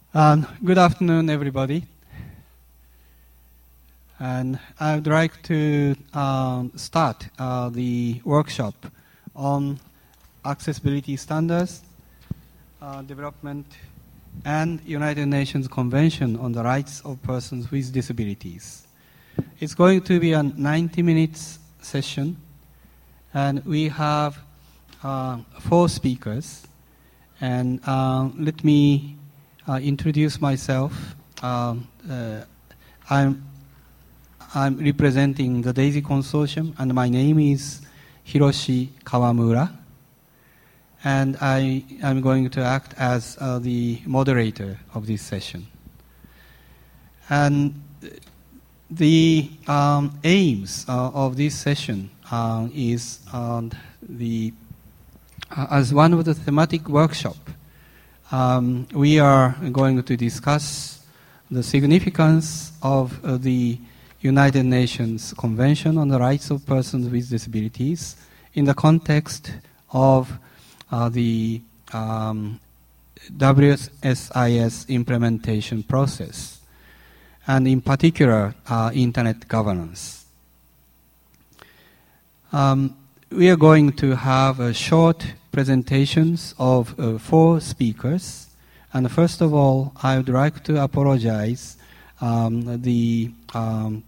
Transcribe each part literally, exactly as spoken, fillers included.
Um, good afternoon, everybody. And I would like to um, start uh, the workshop on accessibility standards, uh, development, and United Nations Convention on the Rights of Persons with Disabilities. It's going to be a ninety minutes session, and we have uh, four speakers. And uh, let me uh, introduce myself. Um, uh, I'm I'm representing the DAISY Consortium, and my name is Hiroshi Kawamura. And I am going to act as uh, the moderator of this session. And the um, aims uh, of this session uh, is uh, the uh, as one of the thematic workshop. Um, we are going to discuss the significance of uh, the United Nations Convention on the Rights of Persons with Disabilities in the context of uh, the um, W S I S implementation process, and in particular, uh, internet governance. Um, we are going to have uh, short presentations of uh, four speakers. And first of all, I would like to apologize um, the um,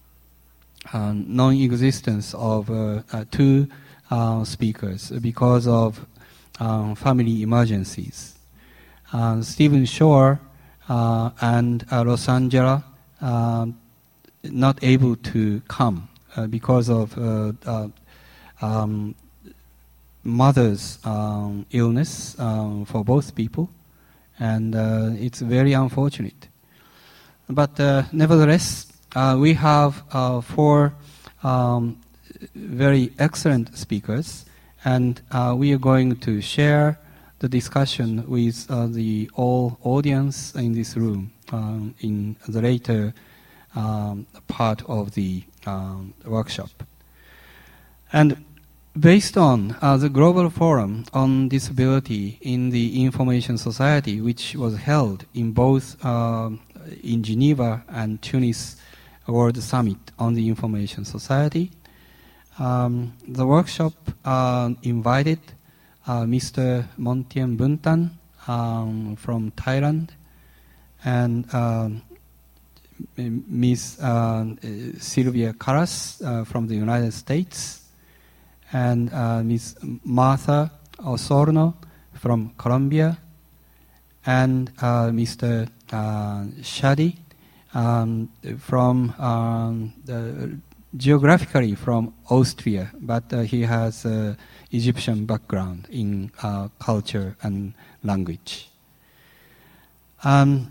uh, non-existence of uh, uh, two uh, speakers because of uh, family emergencies. Uh, Stephen Shore uh, and uh, Los Angeles uh, not able to come uh, because of uh, uh, um, mother's um, illness um, for both people, and uh, it's very unfortunate. But uh, nevertheless, uh, we have uh, four um, very excellent speakers, and uh, we are going to share the discussion with uh, the all audience in this room um, in the later um, part of the um, workshop. And based on uh, the Global Forum on Disability in the Information Society, which was held in both uh, in Geneva and Tunis World Summit on the Information Society, um, the workshop uh, invited uh, Mister Montien Buntan um, from Thailand and um, Miz Uh, Sylvia Caras uh, from the United States, and uh, Miz Martha Osorno from Colombia, and uh, Mister Uh, Shadi um, from um, the, geographically from Austria, but uh, he has uh, Egyptian background in uh, culture and language. Um,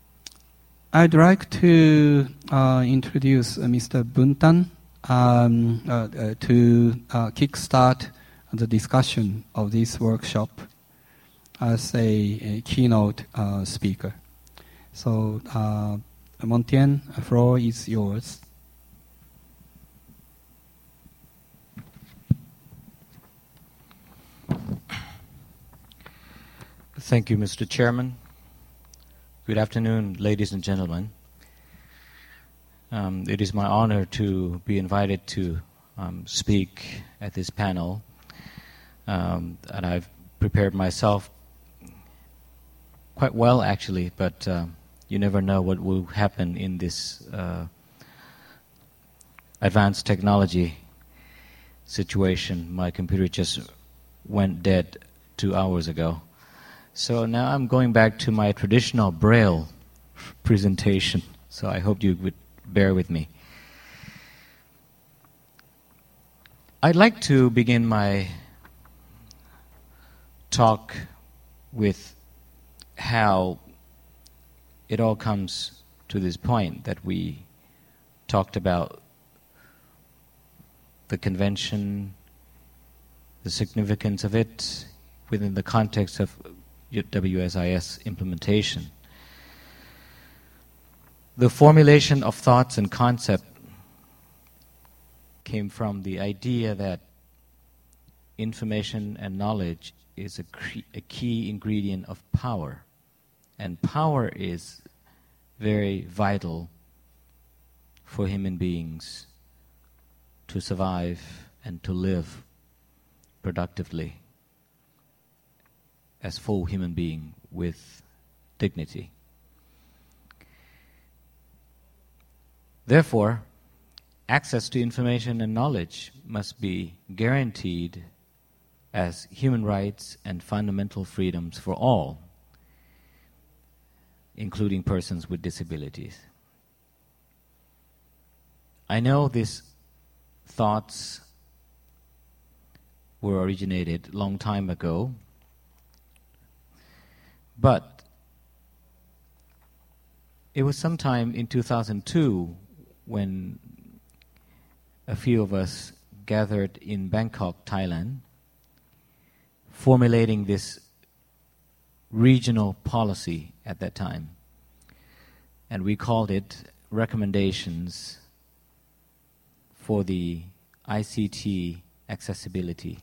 I'd like to uh, introduce uh, Mister Buntan Um, uh, uh, to uh, kickstart the discussion of this workshop as a, a keynote uh, speaker. So, uh, Montien, the floor is yours. Thank you, Mister Chairman. Good afternoon, ladies and gentlemen. Um, it is my honor to be invited to um, speak at this panel, um, and I've prepared myself quite well, actually, but uh, you never know what will happen in this uh, advanced technology situation. My computer just went dead two hours ago. So now I'm going back to my traditional Braille presentation, so I hope you would bear with me. I'd like to begin my talk with how it all comes to this point that we talked about the convention, the significance of it within the context of W S I S implementation. The formulation of thoughts and concept came from the idea that information and knowledge is a, cre- a key ingredient of power. And power is very vital for human beings to survive and to live productively as full human being with dignity. Therefore, access to information and knowledge must be guaranteed as human rights and fundamental freedoms for all, including persons with disabilities. I know these thoughts were originated a long time ago, but it was sometime in two thousand two when a few of us gathered in Bangkok, Thailand, formulating this regional policy at that time. And we called it Recommendations for the I C T Accessibility.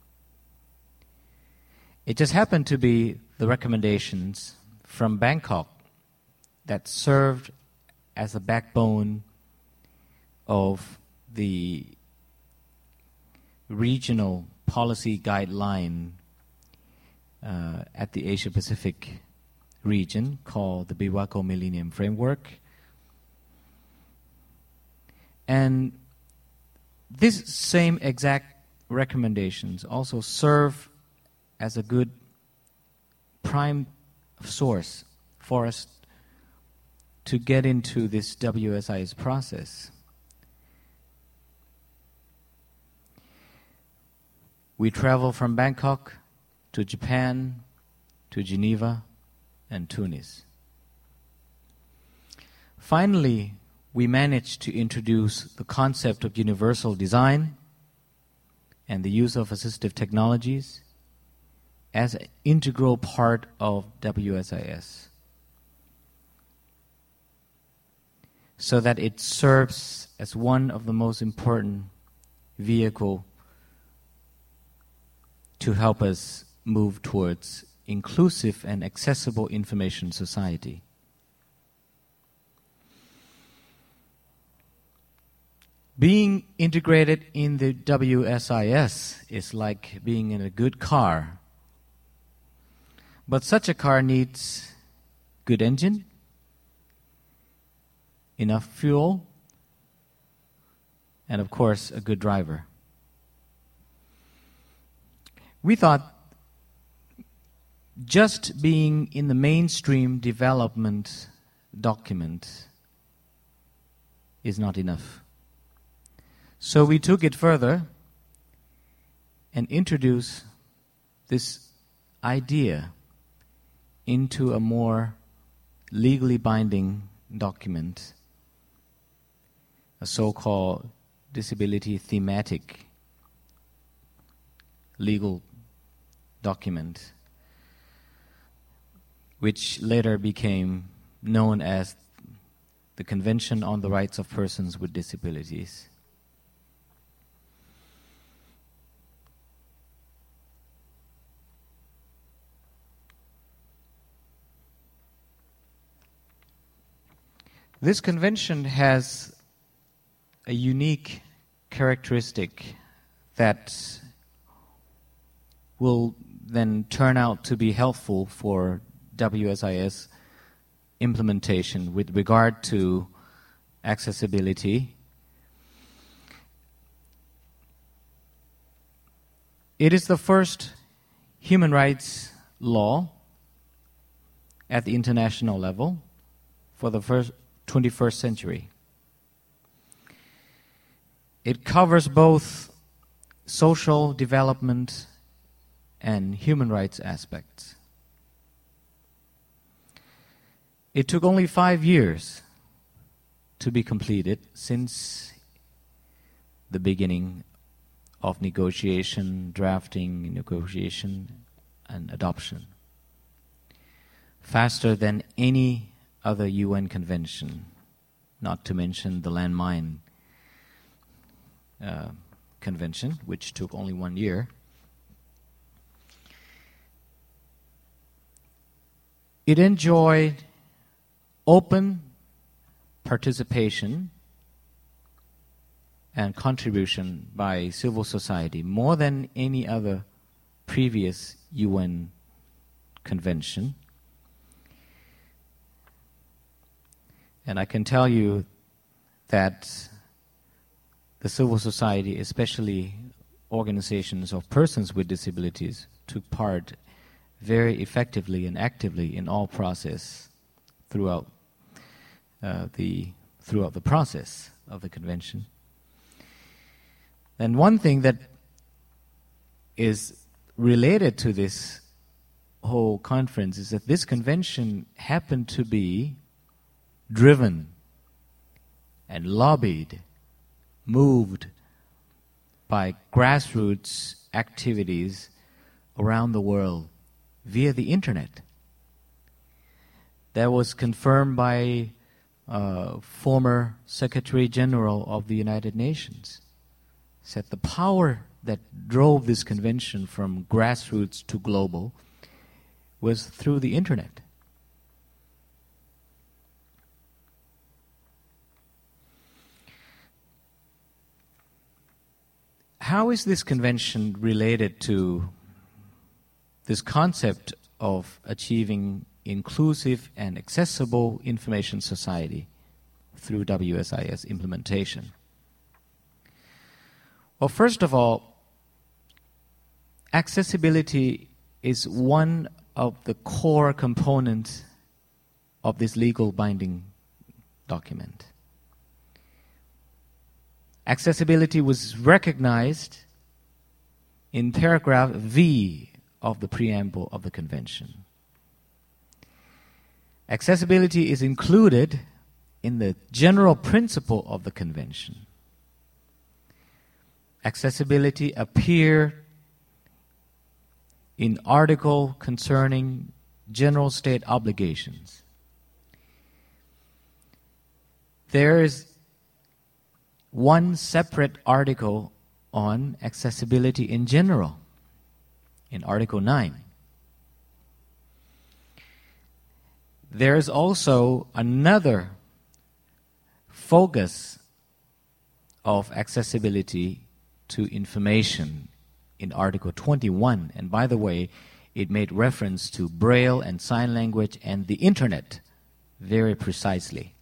It just happened to be the recommendations from Bangkok that served as a backbone of the regional policy guideline uh, at the Asia-Pacific region called the B W A C O Millennium Framework. And these same exact recommendations also serve as a good prime source for us to get into this W S I S process. We travel from Bangkok to Japan, to Geneva, and Tunis. Finally, we managed to introduce the concept of universal design and the use of assistive technologies as an integral part of W S I S, so that it serves as one of the most important vehicles to help us move towards inclusive and accessible information society. Being integrated in the W S I S is like being in a good car. But such a car needs good engine, enough fuel, and of course, a good driver. We thought just being in the mainstream development document is not enough. So we took it further and introduced this idea into a more legally binding document, a so-called disability thematic legal document, which later became known as the Convention on the Rights of Persons with Disabilities. This convention has a unique characteristic that will then turn out to be helpful for W S I S implementation with regard to accessibility. It is the first human rights law at the international level for the first twenty-first century. It covers both social development and human rights aspects. It took only five years to be completed since the beginning of negotiation, drafting, negotiation, and adoption. Faster than any other U N convention, not to mention the landmine uh, convention, which took only one year. it enjoyed open participation and contribution by civil society more than any other previous U N convention. And I can tell you that the civil society, especially organizations of persons with disabilities, took part very effectively and actively in all process throughout uh, the throughout the process of the convention. And one thing that is related to this whole conference is that this convention happened to be driven and lobbied, moved by grassroots activities around the world via the internet. That was confirmed by uh, former Secretary General of the United Nations. Said the power that drove this convention from grassroots to global was through the internet. How is this convention related to this concept of achieving inclusive and accessible information society through W S I S implementation? Well, first of all, accessibility is one of the core components of this legal binding document. Accessibility was recognized in paragraph V of the preamble of the convention. Accessibility is included in the general principle of the convention. Accessibility appear in article concerning general state obligations. There is one separate article on accessibility in general, in Article nine. There is also another focus of accessibility to information in Article twenty-one. And by the way, it made reference to Braille and sign language and the internet very precisely.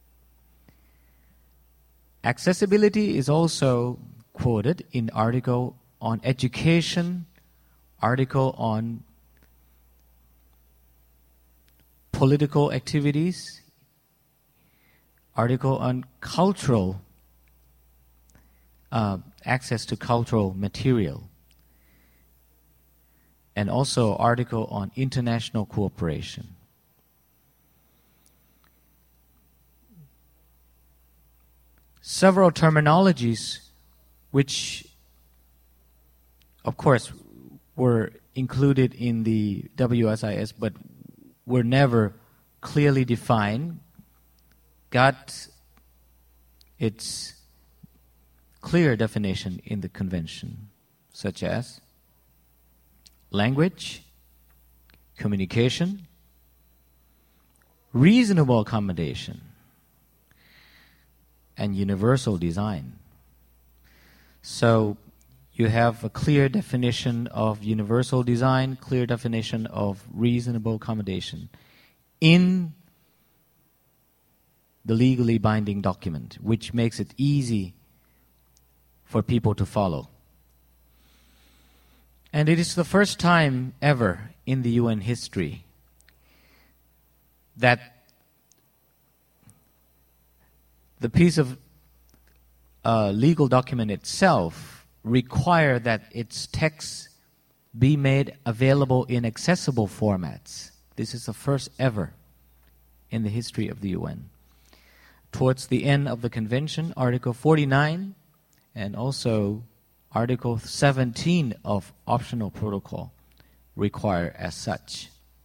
Accessibility is also quoted in article on education, article on political activities, article on cultural uh, access to cultural material, and also article on international cooperation. Several terminologies which, of course, were included in the W S I S but were never clearly defined, got its clear definition in the convention, such as language, communication, reasonable accommodation, and universal design. So you have a clear definition of universal design, clear definition of reasonable accommodation in the legally binding document, which makes it easy for people to follow. And it is the first time ever in the U N history that the piece of uh, legal document itself require that its text be made available in accessible formats. This is the first ever in the history of the U N. Towards the end of the convention, Article forty-nine and also Article seventeen of optional protocol require as such.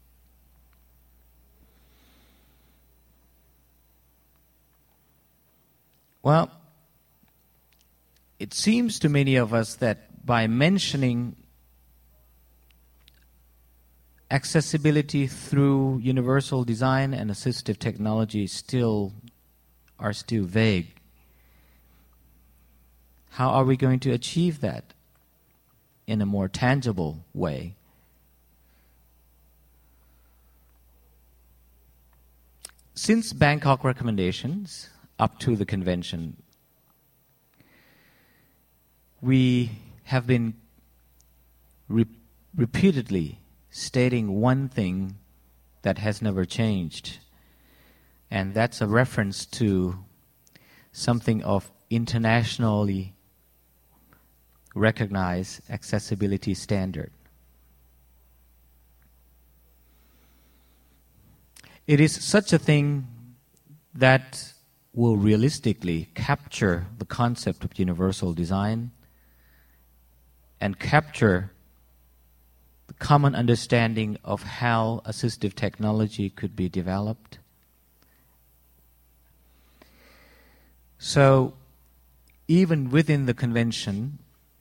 Well, it seems to many of us that by mentioning accessibility through universal design and assistive technology still are still vague. How are we going to achieve that in a more tangible way? Since Bangkok recommendations up to the convention, we have been re- repeatedly stating one thing that has never changed, and that's a reference to something of internationally recognized accessibility standard. It is such a thing that will realistically capture the concept of universal design and capture the common understanding of how assistive technology could be developed. So, even within the convention,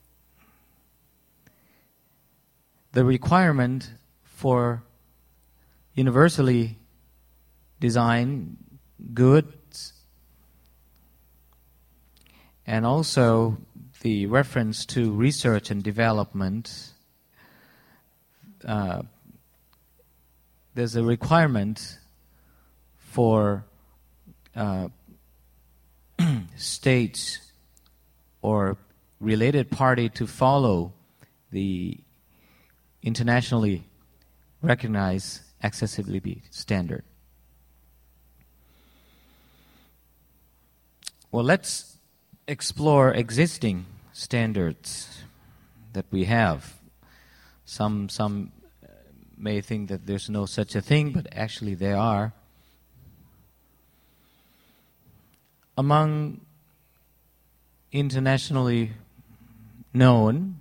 the requirement for universally designed goods and also the reference to research and development, uh, there's a requirement for uh, states or related party to follow the internationally recognized accessibility standard. Well, let's explore existing standards that we have. Some some may think that there's no such a thing, but actually there are. Among internationally known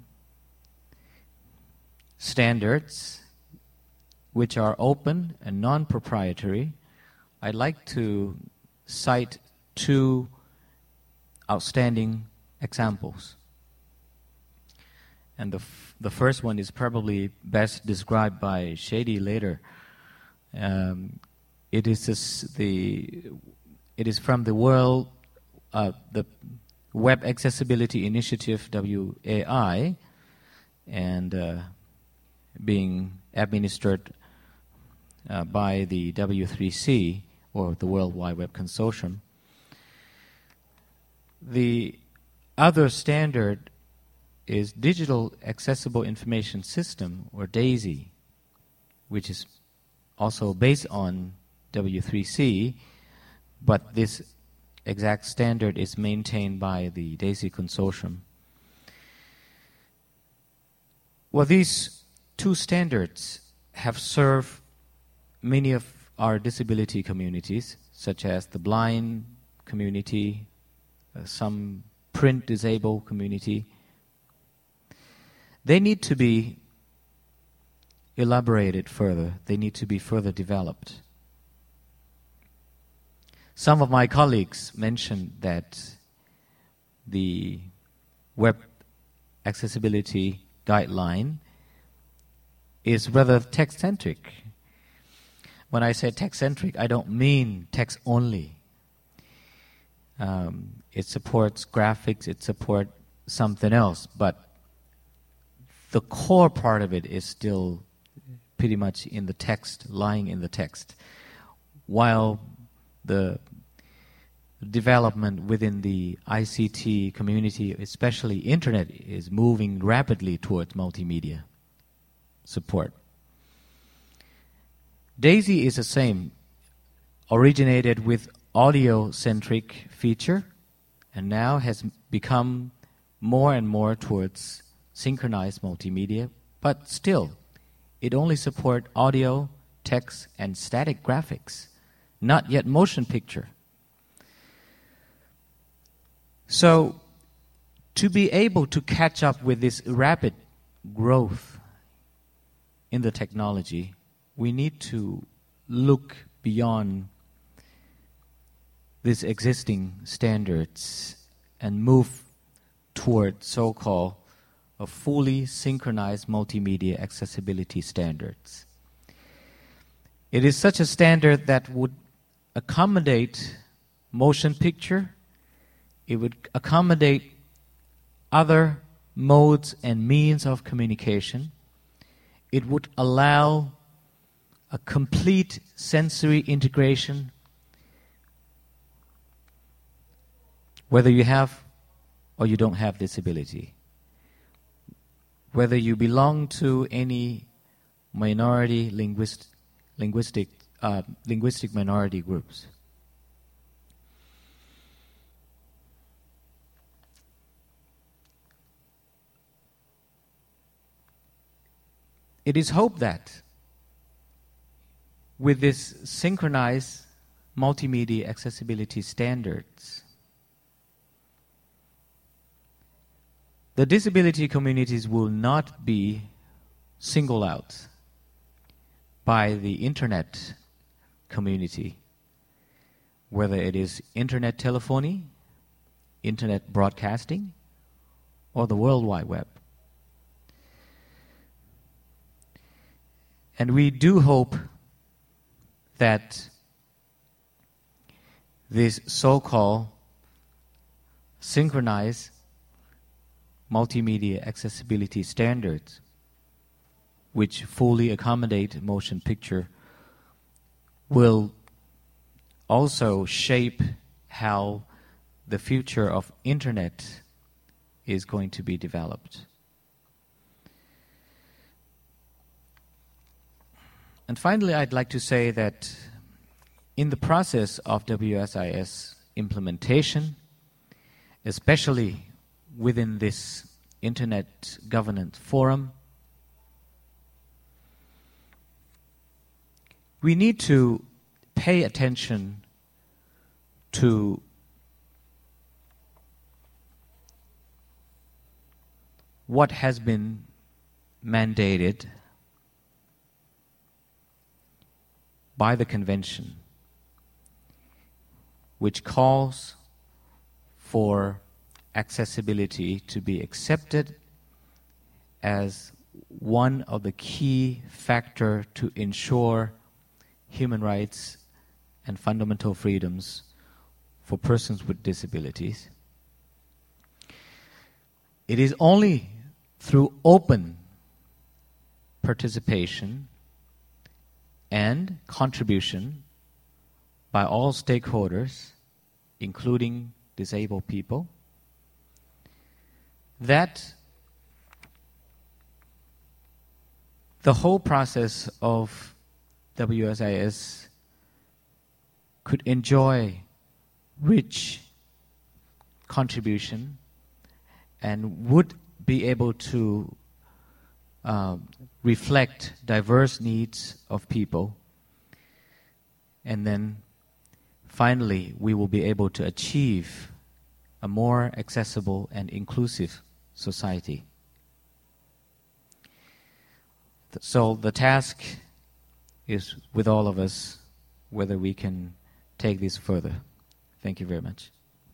standards, which are open and non-proprietary, I'd like to cite two outstanding examples. And the f- the first one is probably best described by Shady later. Um, it is this, the it is from the World uh, the Web Accessibility Initiative (W A I) and uh, being administered uh, by the W three C or the World Wide Web Consortium. The other standard is Digital Accessible Information System, or DAISY, which is also based on W three C, but this exact standard is maintained by the DAISY consortium. Well, these two standards have served many of our disability communities, such as the blind community, Uh, some print disabled community. They need to be elaborated further. They need to be further developed. Some of my colleagues mentioned that the web accessibility guideline is rather text-centric. When I say text-centric, I don't mean text only. Um, it supports graphics, it supports something else, but the core part of it is still pretty much in the text, lying in the text, while the development within the I C T community, especially internet, is moving rapidly towards multimedia support. DAISY is the same, originated with audio-centric feature, and now has become more and more towards synchronized multimedia, but still, it only supports audio, text, and static graphics, not yet motion picture. So, to be able to catch up with this rapid growth in the technology, we need to look beyond these existing standards and move toward so-called a fully synchronized multimedia accessibility standards. It is such a standard that would accommodate motion picture, it would accommodate other modes and means of communication. It would allow a complete sensory integration, whether you have or you don't have disability, whether you belong to any minority linguist, linguistic uh, linguistic minority groups. It is hoped that with this synchronized multimedia accessibility standards, the disability communities will not be singled out by the internet community, whether it is internet telephony, internet broadcasting, or the World Wide Web. And we do hope that this so-called synchronized multimedia accessibility standards, which fully accommodate motion picture, will also shape how the future of internet is going to be developed. And finally, I'd like to say that in the process of W S I S implementation, especially within this Internet Governance Forum, we need to pay attention to what has been mandated by the convention, which calls for accessibility to be accepted as one of the key factors to ensure human rights and fundamental freedoms for persons with disabilities. It is only through open participation and contribution by all stakeholders, including disabled people, that the whole process of W S I S could enjoy rich contribution and would be able to uh, reflect diverse needs of people. And then finally, we will be able to achieve a more accessible and inclusive society. So the task is with all of us, whether we can take this further. Thank you very much.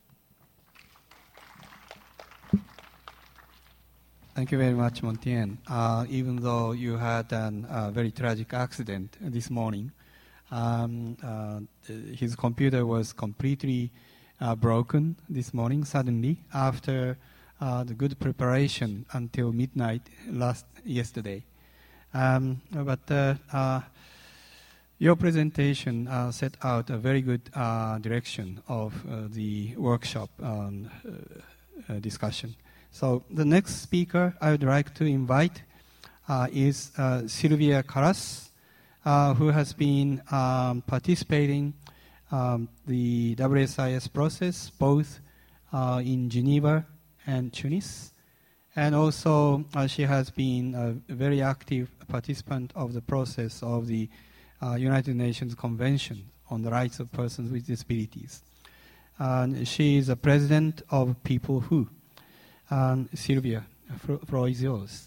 Thank you very much, Montien. Uh, even though you had a uh, very tragic accident this morning, um, uh, his computer was completely uh, broken this morning, suddenly, after uh, the good preparation until midnight last yesterday. Um, but uh, uh, your presentation uh, set out a very good uh, direction of uh, the workshop um, uh, uh, discussion. So the next speaker I would like to invite uh, is uh, Sylvia Caras, uh, who has been um, participating um, the W S I S process both uh, in Geneva and Tunis. And also uh, she has been a very active participant of the process of the uh, United Nations Convention on the Rights of Persons with Disabilities. And she is a president of People Who. Um, Sylvia, the floor is yours.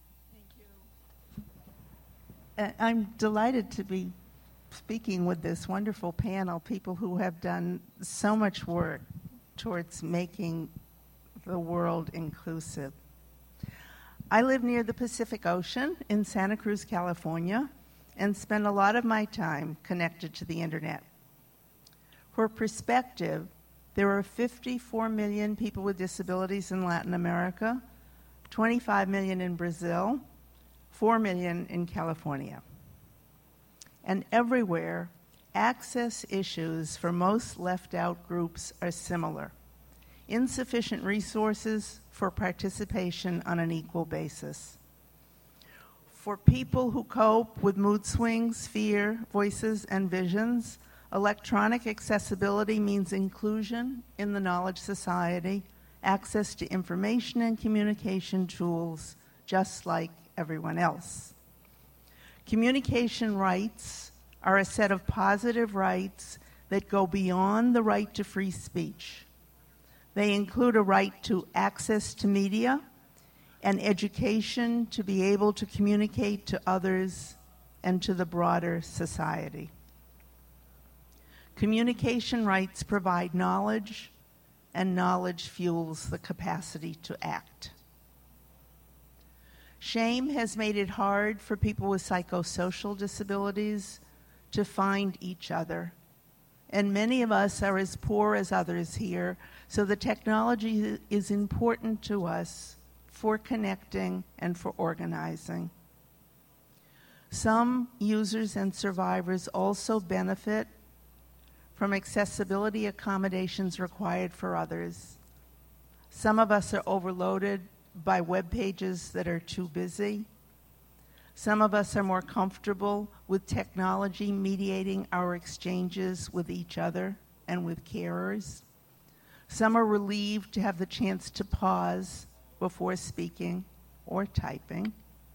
Thank you. I'm delighted to be speaking with this wonderful panel, people who have done so much work towards making the world inclusive. I live near the Pacific Ocean in Santa Cruz, California, and spend a lot of my time connected to the internet. For perspective, there are fifty-four million people with disabilities in Latin America, twenty-five million in Brazil, four million in California. And everywhere, access issues for most left-out groups are similar. Insufficient resources for participation on an equal basis. For people who cope with mood swings, fear, voices, and visions, electronic accessibility means inclusion in the knowledge society, access to information and communication tools, just like everyone else. Communication rights are a set of positive rights that go beyond the right to free speech. They include a right to access to media and education to be able to communicate to others and to the broader society. Communication rights provide knowledge, and knowledge fuels the capacity to act. Shame has made it hard for people with psychosocial disabilities to find each other. And many of us are as poor as others here, so the technology is important to us for connecting and for organizing. Some users and survivors also benefit from accessibility accommodations required for others. Some of us are overloaded by web pages that are too busy. Some of us are more comfortable with technology mediating our exchanges with each other and with carers. Some are relieved to have the chance to pause before speaking or typing.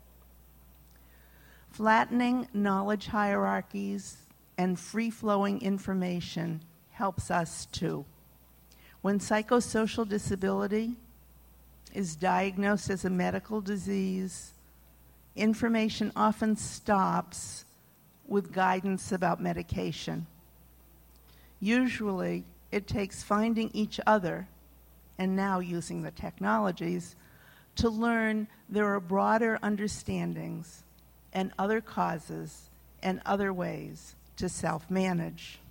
Flattening knowledge hierarchies and free-flowing information helps us too. When psychosocial disability is diagnosed as a medical disease, information often stops with guidance about medication. Usually, it takes finding each other, and now using the technologies, to learn there are broader understandings and other causes and other ways to self-manage.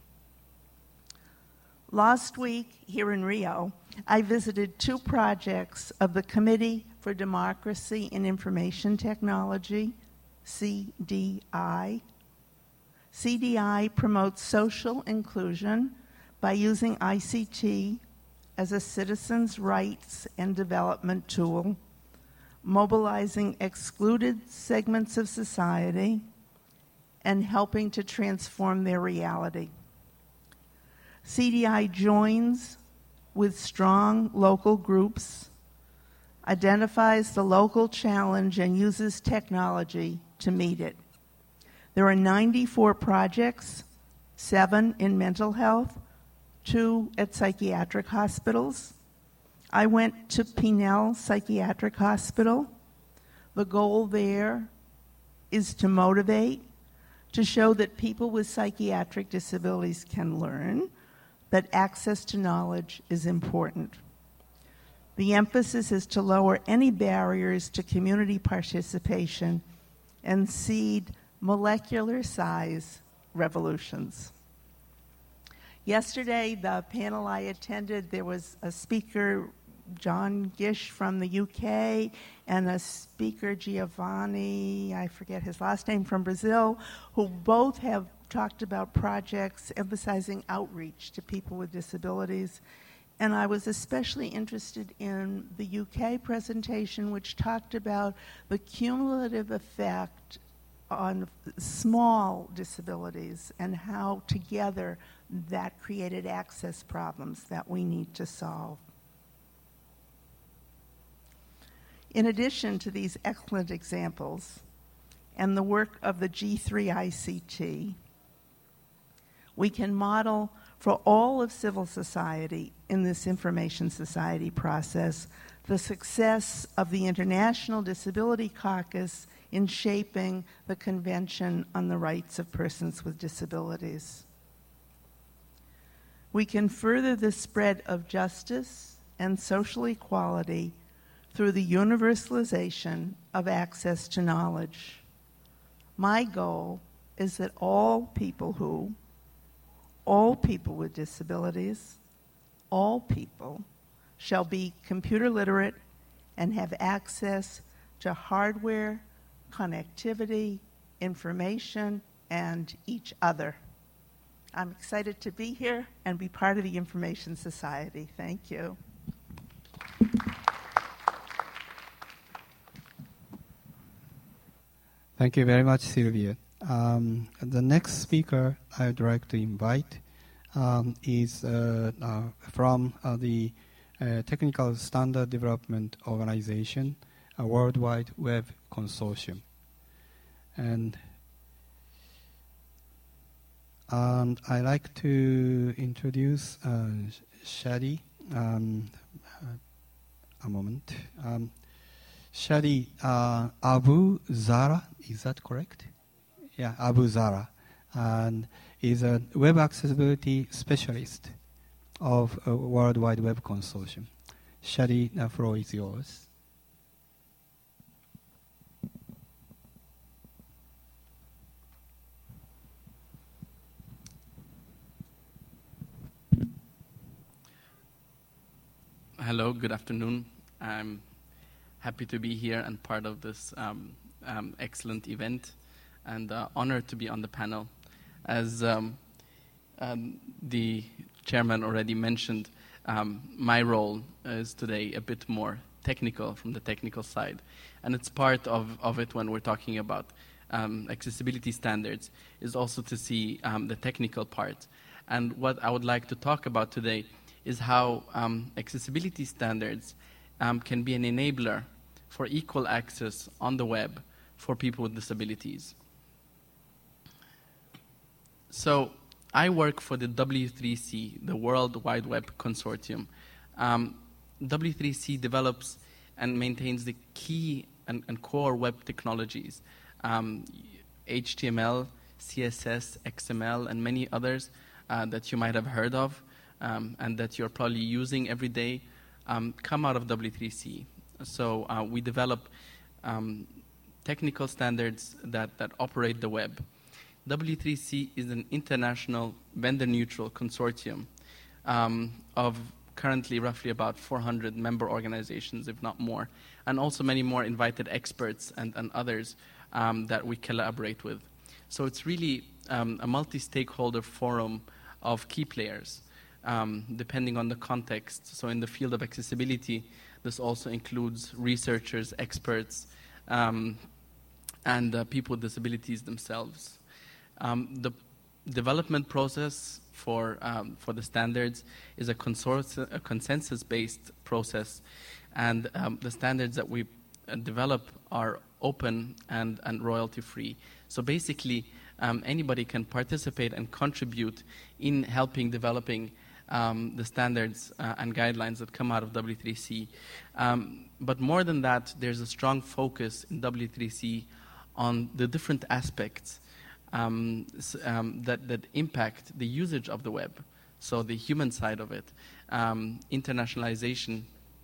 Last week, here in Rio, I visited two projects of the Committee for Democracy and Information Technology, C D I. C D I promotes social inclusion by using I C T as a citizens' rights and development tool, mobilizing excluded segments of society, and helping to transform their reality. C D I joins with strong local groups, identifies the local challenge, and uses technology to meet it. There are ninety-four projects, seven in mental health, two at psychiatric hospitals. I went to Pinel Psychiatric Hospital. The goal there is to motivate, to show that people with psychiatric disabilities can learn, that access to knowledge is important. The emphasis is to lower any barriers to community participation and seed molecular-size revolutions. Yesterday, the panel I attended, there was a speaker, John Gish from the U K, and a speaker, Giovanni, I forget his last name, from Brazil, who both have talked about projects emphasizing outreach to people with disabilities. And I was especially interested in the U K presentation, which talked about the cumulative effect on small disabilities and how together that created access problems that we need to solve. In addition to these excellent examples and the work of the G three I C T, we can model for all of civil society in this information society process the success of the International Disability Caucus in shaping the Convention on the Rights of Persons with Disabilities. We can further the spread of justice and social equality through the universalization of access to knowledge. My goal is that all people who, all people with disabilities, all people shall be computer literate and have access to hardware, connectivity, information, and each other. I'm excited to be here and be part of the Information Society. Thank you. Thank you very much, Sylvia. Um, the next speaker I would like to invite um, is uh, uh, from uh, the uh, Technical Standard Development Organization, a Worldwide Web Consortium. And, and I'd like to introduce uh, Shadi. Um, uh, a moment. Um, Shadi uh, Abu Zara, is that correct? Yeah, Abu Zara, and is a web accessibility specialist of a World Wide Web Consortium. Shadi, the floor is yours. Hello, good afternoon. I'm happy to be here and part of this um, um, excellent event, and uh, honored to be on the panel. As um, um, the chairman already mentioned, um, my role is today a bit more technical, from the technical side, and it's part of, of it when we're talking about um, accessibility standards, is also to see um, the technical part. And what I would like to talk about today is how um, accessibility standards um, can be an enabler for equal access on the web for people with disabilities. So I work for the W three C, the World Wide Web Consortium. Um, W three C develops and maintains the key and, and core web technologies, um, H T M L, C S S, X M L, and many others uh, that you might have heard of. Um, and that you're probably using every day, um, come out of W three C. So uh, we develop um, technical standards that, that operate the web. W three C is an international vendor-neutral consortium um, of currently roughly about four hundred member organizations, if not more, and also many more invited experts and, and others um, that we collaborate with. So it's really um, a multi-stakeholder forum of key players. Um, depending on the context. So in the field of accessibility, this also includes researchers, experts, um, and uh, people with disabilities themselves. Um, the development process for, um, for the standards is a, a consensus-based process, and um, the standards that we uh, develop are open and, and royalty-free. So basically, um, anybody can participate and contribute in helping developing Um, the standards uh, and guidelines that come out of W three C. Um, but more than that, there's a strong focus in W three C on the different aspects um, um, that, that impact the usage of the web. So the human side of it, um, internationalization.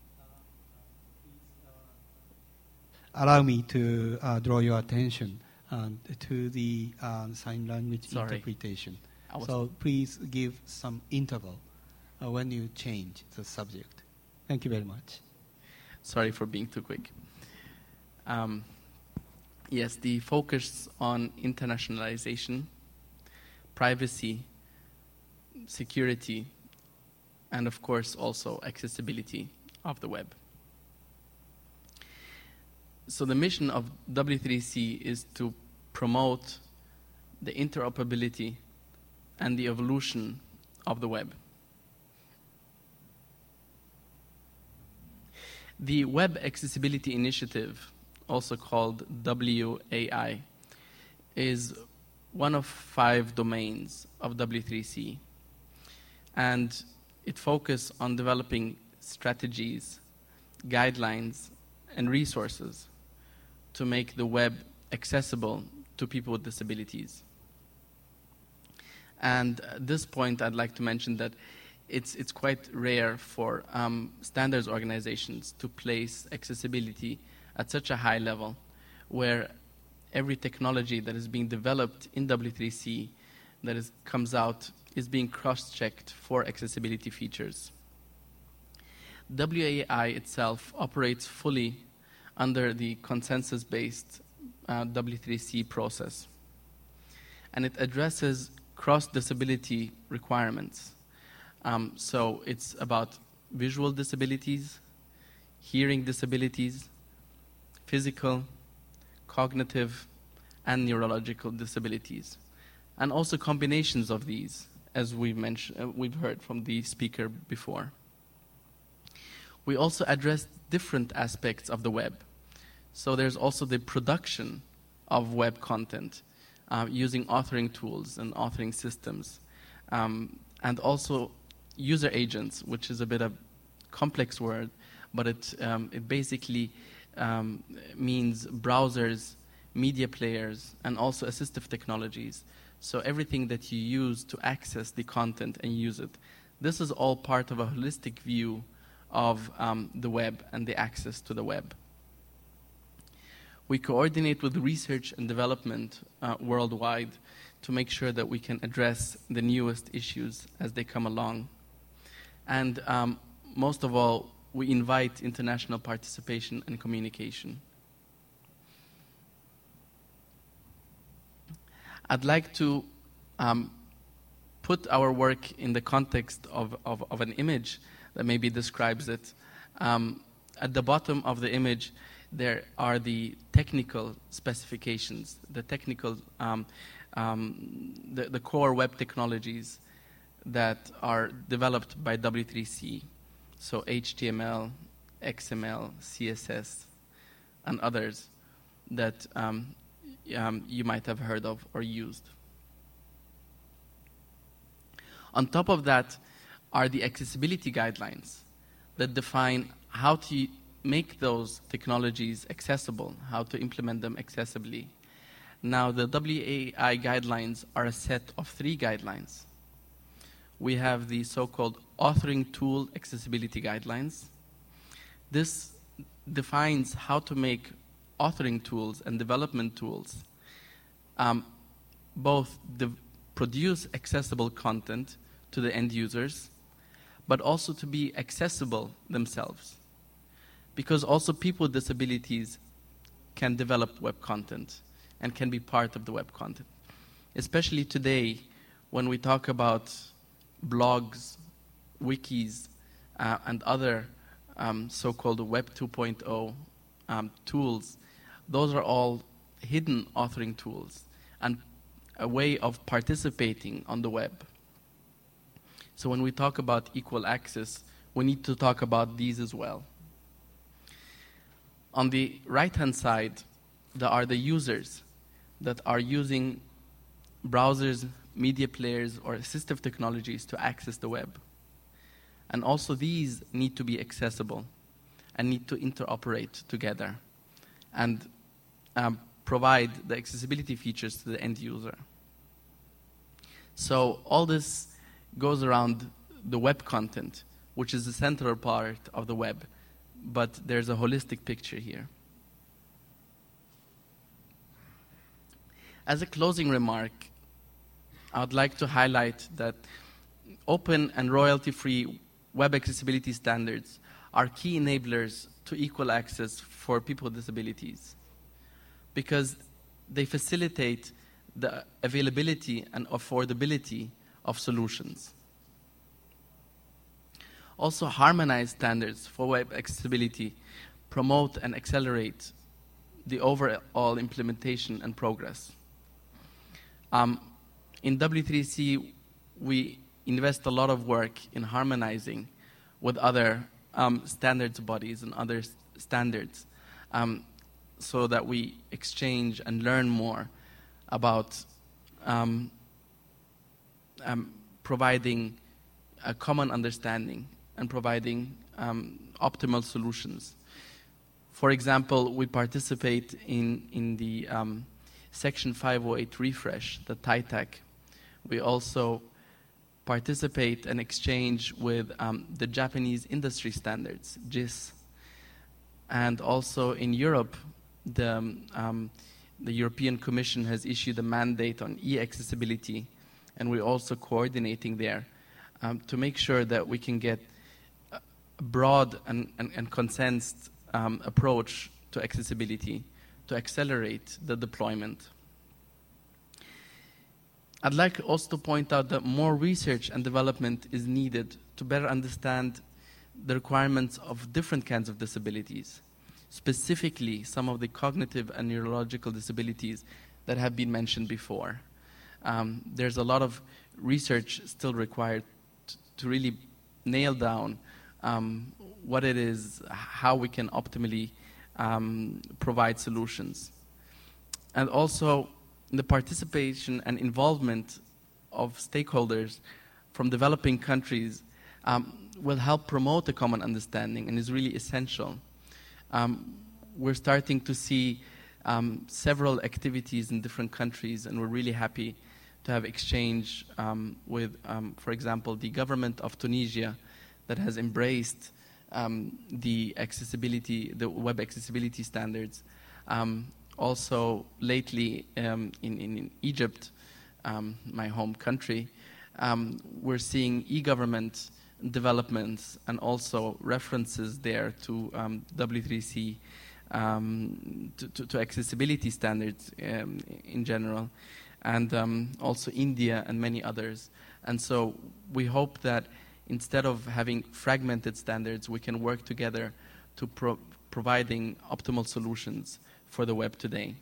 Allow me to uh, draw your attention um, to the uh, sign language Sorry. interpretation. So please give some interval Uh, when you change the subject. Thank you very much. Sorry for being too quick. Um, yes, the focus on internationalization, privacy, security, and of course also accessibility of the web. So the mission of W three C is to promote the interoperability and the evolution of the web. The Web Accessibility Initiative, also called W A I, is one of five domains of W three C. And it focuses on developing strategies, guidelines, and resources to make the web accessible to people with disabilities. And at this point, I'd like to mention that It's, it's quite rare for um, standards organizations to place accessibility at such a high level, where every technology that is being developed in W three C that is, comes out is being cross-checked for accessibility features. W A I itself operates fully under the consensus-based uh, W three C process, and it addresses cross-disability requirements. Um, so it's about visual disabilities, hearing disabilities, physical, cognitive, and neurological disabilities, and also combinations of these, as we've mentioned, uh, we've heard from the speaker before. We also address different aspects of the web. So there's also the production of web content uh, using authoring tools and authoring systems, um, and also user agents, which is a bit of a complex word, but it, um, it basically um, means browsers, media players, and also assistive technologies. So everything that you use to access the content and use it. This is all part of a holistic view of um, the web and the access to the web. We coordinate with research and development uh, worldwide to make sure that we can address the newest issues as they come along. And um, most of all, we invite international participation and communication. I'd like to um, put our work in the context of, of, of an image that maybe describes it. Um, at the bottom of the image, there are the technical specifications, the technical, um, um, the, the core web technologies that are developed by W three C. So H T M L, X M L, C S S, and others that um, um, you might have heard of or used. On top of that are the accessibility guidelines that define how to make those technologies accessible, how to implement them accessibly. Now, the W A I guidelines are a set of three guidelines. We have the so-called authoring tool accessibility guidelines. This defines how to make authoring tools and development tools um, both produce accessible content to the end users, but also to be accessible themselves. Because also people with disabilities can develop web content and can be part of the web content. Especially today, when we talk about blogs, wikis, uh, and other um, so-called Web two point oh um, tools, those are all hidden authoring tools and a way of participating on the web. So when we talk about equal access, we need to talk about these as well. On the right-hand side, there are the users that are using browsers, media players, or assistive technologies to access the web. And also these need to be accessible and need to interoperate together and um, provide the accessibility features to the end user. So all this goes around the web content, which is the central part of the web, but there's a holistic picture here. As a closing remark, I would like to highlight that open and royalty-free web accessibility standards are key enablers to equal access for people with disabilities because they facilitate the availability and affordability of solutions. Also, harmonized standards for web accessibility promote and accelerate the overall implementation and progress. Um, in W three C, we invest a lot of work in harmonizing with other um, standards bodies and other st standards um, so that we exchange and learn more about um, um, providing a common understanding and providing um, optimal solutions. For example, we participate in, in the um, Section five oh eight refresh, the T I T A C. We also participate and exchange with um, the Japanese industry standards, J I S. And also in Europe, the, um, the European Commission has issued a mandate on e-accessibility, and we're also coordinating there um, to make sure that we can get a broad and, and, and consensed um, approach to accessibility to accelerate the deployment. I'd like also to point out that more research and development is needed to better understand the requirements of different kinds of disabilities, specifically some of the cognitive and neurological disabilities that have been mentioned before. Um, there's a lot of research still required t- to really nail down um, what it is, how we can optimally um, provide solutions. And also the participation and involvement of stakeholders from developing countries um, will help promote a common understanding and is really essential. Um, we're starting to see um, several activities in different countries, and we're really happy to have exchange um, with, um, for example, the government of Tunisia that has embraced um, the accessibility, the web accessibility standards. Um, also, lately um, in, in, in Egypt, um, my home country, um, we're seeing e-government developments and also references there to um, W three C, um, to, to, to accessibility standards um, in general, and um, also India and many others. And so we hope that instead of having fragmented standards, we can work together to pro providing optimal solutions for the web today.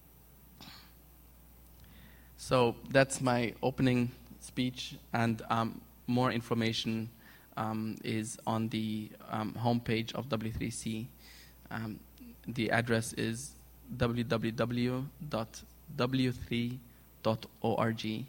So that's my opening speech, and um, more information Um, is on the um, homepage of W three C. Um, the address is w w w dot w three dot org.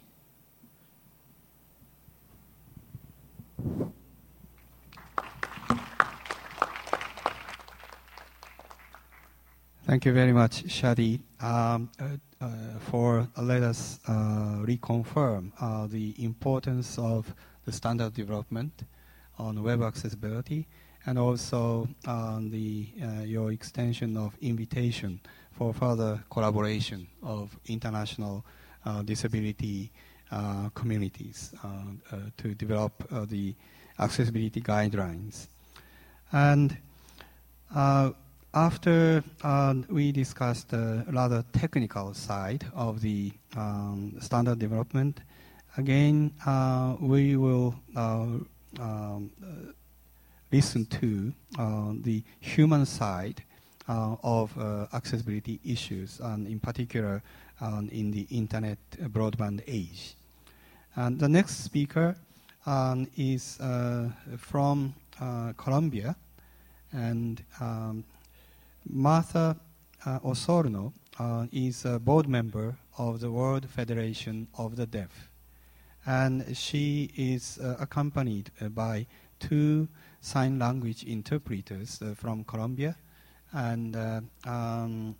Thank you very much, Shadi, um, uh, uh, for uh, let us uh, reconfirm uh, the importance of the standard development on web accessibility, and also on the uh, your extension of invitation for further collaboration of international uh, disability uh, communities uh, uh, to develop uh, the accessibility guidelines. And uh, after uh, we discussed the rather technical side of the um, standard development, again uh, we will uh, Um, uh, listen to uh, the human side uh, of uh, accessibility issues, and in particular um, in the internet broadband age. And the next speaker um, is uh, from uh, Colombia, and um, Martha uh, Osorno uh, is a board member of the World Federation of the Deaf. And she is uh, accompanied uh, by two sign language interpreters uh, from Colombia. And uh, um,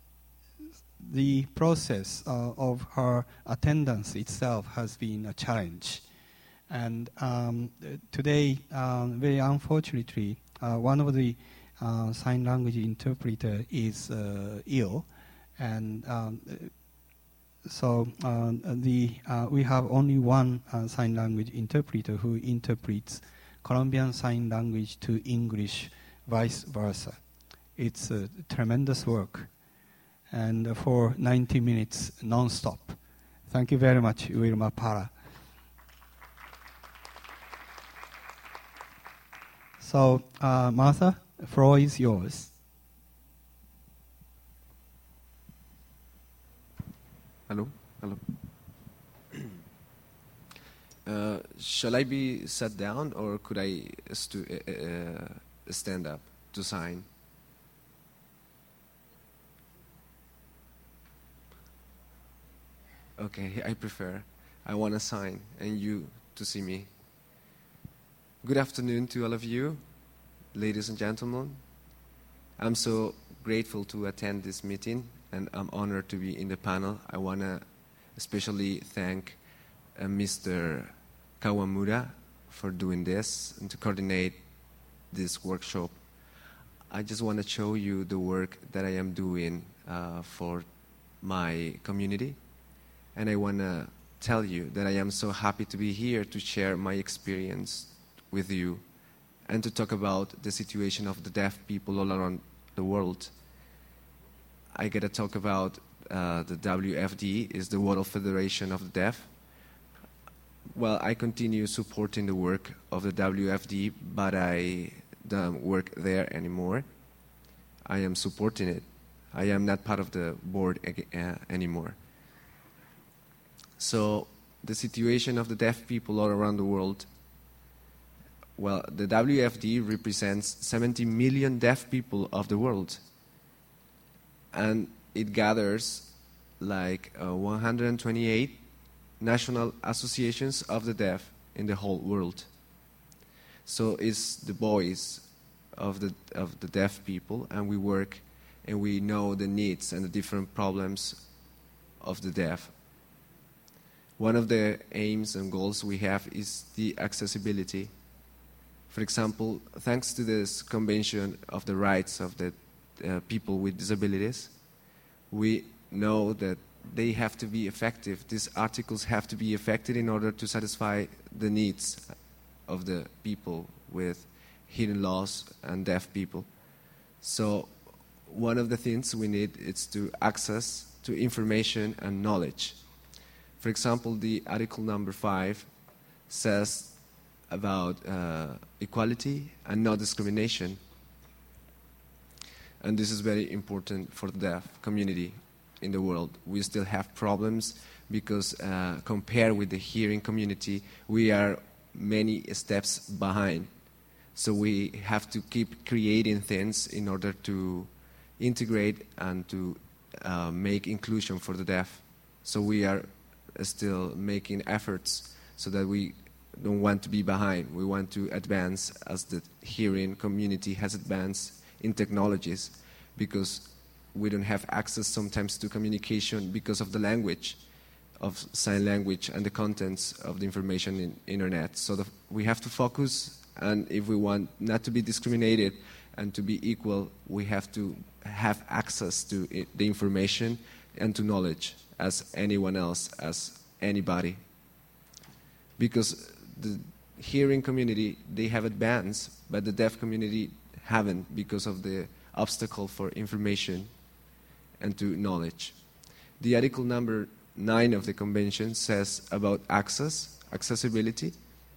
the process uh, of her attendance itself has been a challenge. And um, today, um, very unfortunately, uh, one of the uh, sign language interpreter is uh, ill. And um, So uh, the, uh, we have only one uh, sign language interpreter who interprets Colombian Sign Language to English, vice versa. It's a tremendous work, and for ninety minutes non-stop. Thank you very much, Wilma Parra. So, uh, Martha, the floor is yours. Hello, hello. Uh, shall I be sat down, or could I stu uh, uh, stand up to sign? Okay, I prefer. I want to sign, and you to see me. Good afternoon to all of you, ladies and gentlemen. I'm so grateful to attend this meeting, and I'm honored to be in the panel. I want to especially thank uh, Mister Kawamura for doing this and to coordinate this workshop. I just want to show you the work that I am doing uh, for my community. And I want to tell you that I am so happy to be here to share my experience with you and to talk about the situation of the deaf people all around the world. I get to talk about uh, the W F D, is the World Federation of the Deaf. Well, I continue supporting the work of the W F D, but I don't work there anymore. I am supporting it. I am not part of the board uh, anymore. So the situation of the deaf people all around the world, well, the W F D represents seventy million deaf people of the world. And it gathers like uh, one hundred twenty-eight national associations of the deaf in the whole world. So it's the voice of the, of the deaf people, and we work and we know the needs and the different problems of the deaf. One of the aims and goals we have is the accessibility. For example, thanks to this Convention of the Rights of the uh, People with Disabilities, we know that they have to be effective. These articles have to be effective in order to satisfy the needs of the people with hearing loss and deaf people. So one of the things we need is to access to information and knowledge. For example, the article number five says about uh, equality and no discrimination. And this is very important for the deaf community in the world. We still have problems because uh, compared with the hearing community, we are many steps behind. So we have to keep creating things in order to integrate and to uh, make inclusion for the deaf. So we are still making efforts so that we don't want to be behind. We want to advance as the hearing community has advanced in technologies, because we don't have access sometimes to communication because of the language of sign language and the contents of the information in internet. So the, we have to focus, and if we want not to be discriminated and to be equal, we have to have access to it, the information and to knowledge as anyone else, as anybody. Because the hearing community, they have advanced, but the deaf community haven't because of the obstacle for information and to knowledge. The article number nine of the convention says about access, accessibility,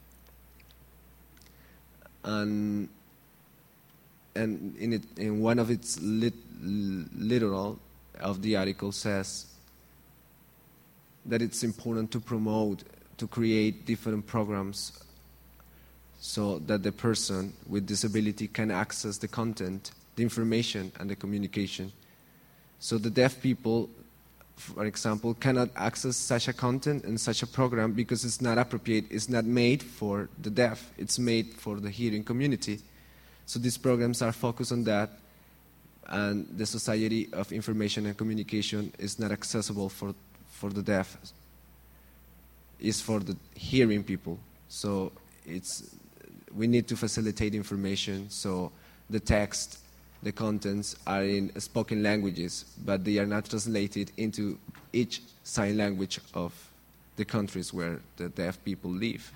and and in it, in one of its lit, literal of the article says that it's important to promote, to create different programs so that the person with disability can access the content, the information, and the communication. So the deaf people, for example, cannot access such a content and such a program because it's not appropriate, it's not made for the deaf, it's made for the hearing community. So these programs are focused on that, and the Society of Information and Communication is not accessible for, for the deaf. It's for the hearing people. So it's, we need to facilitate information, so the text, the contents are in spoken languages, but they are not translated into each sign language of the countries where the deaf people live.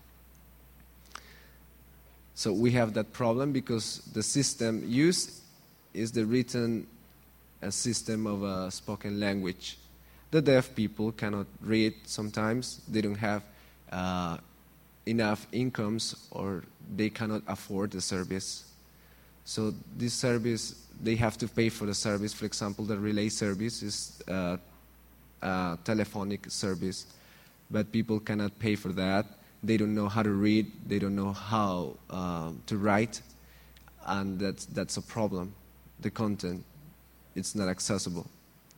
So we have that problem because the system used is the written uh, system of a spoken language. The deaf people cannot read sometimes. They don't have uh, enough incomes, or they cannot afford the service. So this service, they have to pay for the service. For example, the relay service is uh, a telephonic service, but people cannot pay for that. They don't know how to read. They don't know how uh, to write, and that's, that's a problem. The content, it's not accessible.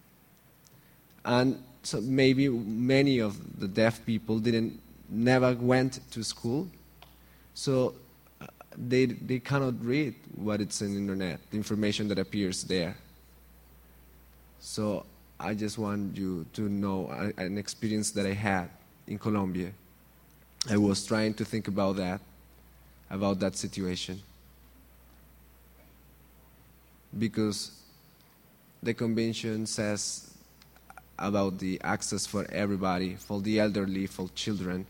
And so maybe many of the deaf people didn't, never went to school, so they, they cannot read what it's in the internet, the information that appears there. So I just want you to know an experience that I had in Colombia. I was trying to think about that, about that situation. Because the convention says about the access for everybody, for the elderly, for children.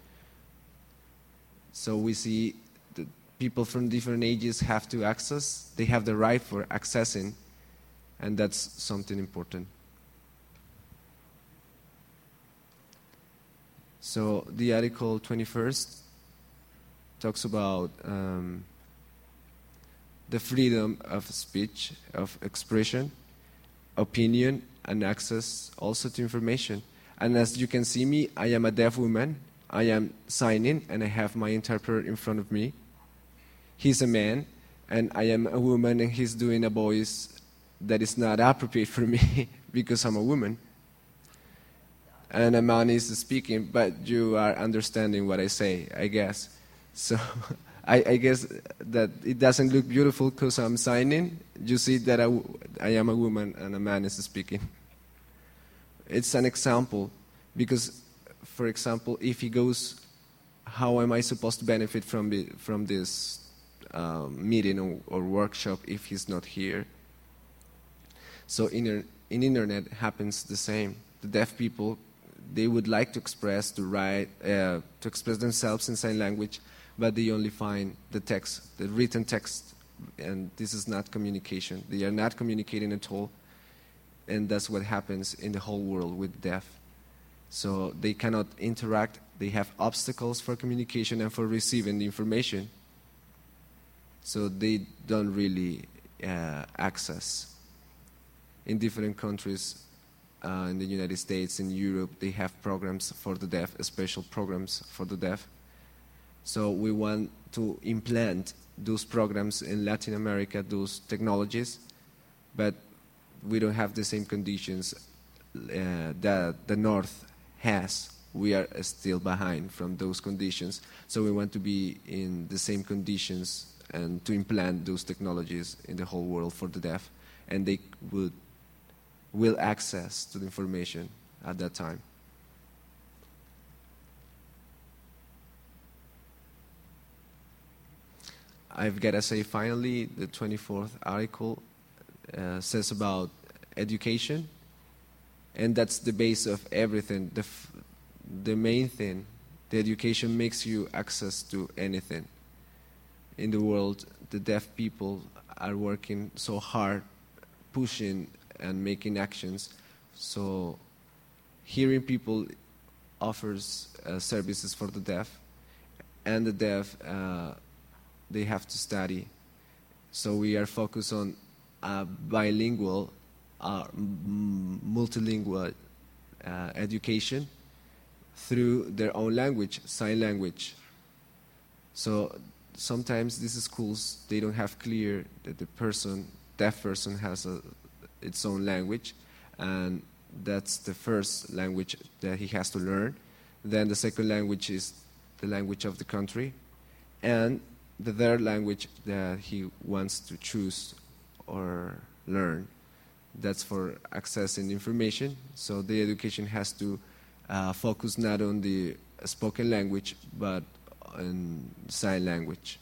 So we see that people from different ages have to access, they have the right for accessing, and that's something important. So the Article twenty-first talks about um, the freedom of speech, of expression, opinion, and access also to information. And as you can see me, I am a deaf woman. I am signing, and I have my interpreter in front of me. He's a man, and I am a woman, and he's doing a voice that is not appropriate for me because I'm a woman. And a man is speaking, but you are understanding what I say, I guess. So I, I guess that it doesn't look beautiful because I'm signing. You see that I, I am a woman and a man is speaking. It's an example because, for example, if he goes, how am I supposed to benefit from, the, from this um, meeting or, or workshop if he's not here? So in, in internet happens the same. The deaf people, they would like to express, to write, uh, to express themselves in sign language, but they only find the text, the written text, and this is not communication. They are not communicating at all, and that's what happens in the whole world with deaf. So they cannot interact, they have obstacles for communication and for receiving the information, so they don't really uh, access. In different countries, Uh, in the United States, in Europe, they have programs for the deaf, special programs for the deaf. So we want to implant those programs in Latin America, those technologies, but we don't have the same conditions uh, that the North has. We are still behind from those conditions. So we want to be in the same conditions and to implant those technologies in the whole world for the deaf, and they would will access to the information at that time. I've got to say, finally, the twenty-fourth article uh, says about education, and that's the base of everything. The, f the main thing, the education makes you access to anything. In the world, the deaf people are working so hard, pushing and making actions. So hearing people offers uh, services for the deaf, and the deaf, uh, they have to study. So we are focused on uh, bilingual, uh, multilingual uh, education through their own language, sign language. So sometimes these schools, they don't have clear that the person, deaf person has a its own language, and that's the first language that he has to learn. Then the second language is the language of the country, and the third language that he wants to choose or learn, that's for accessing information. So the education has to uh, focus not on the spoken language but on sign language.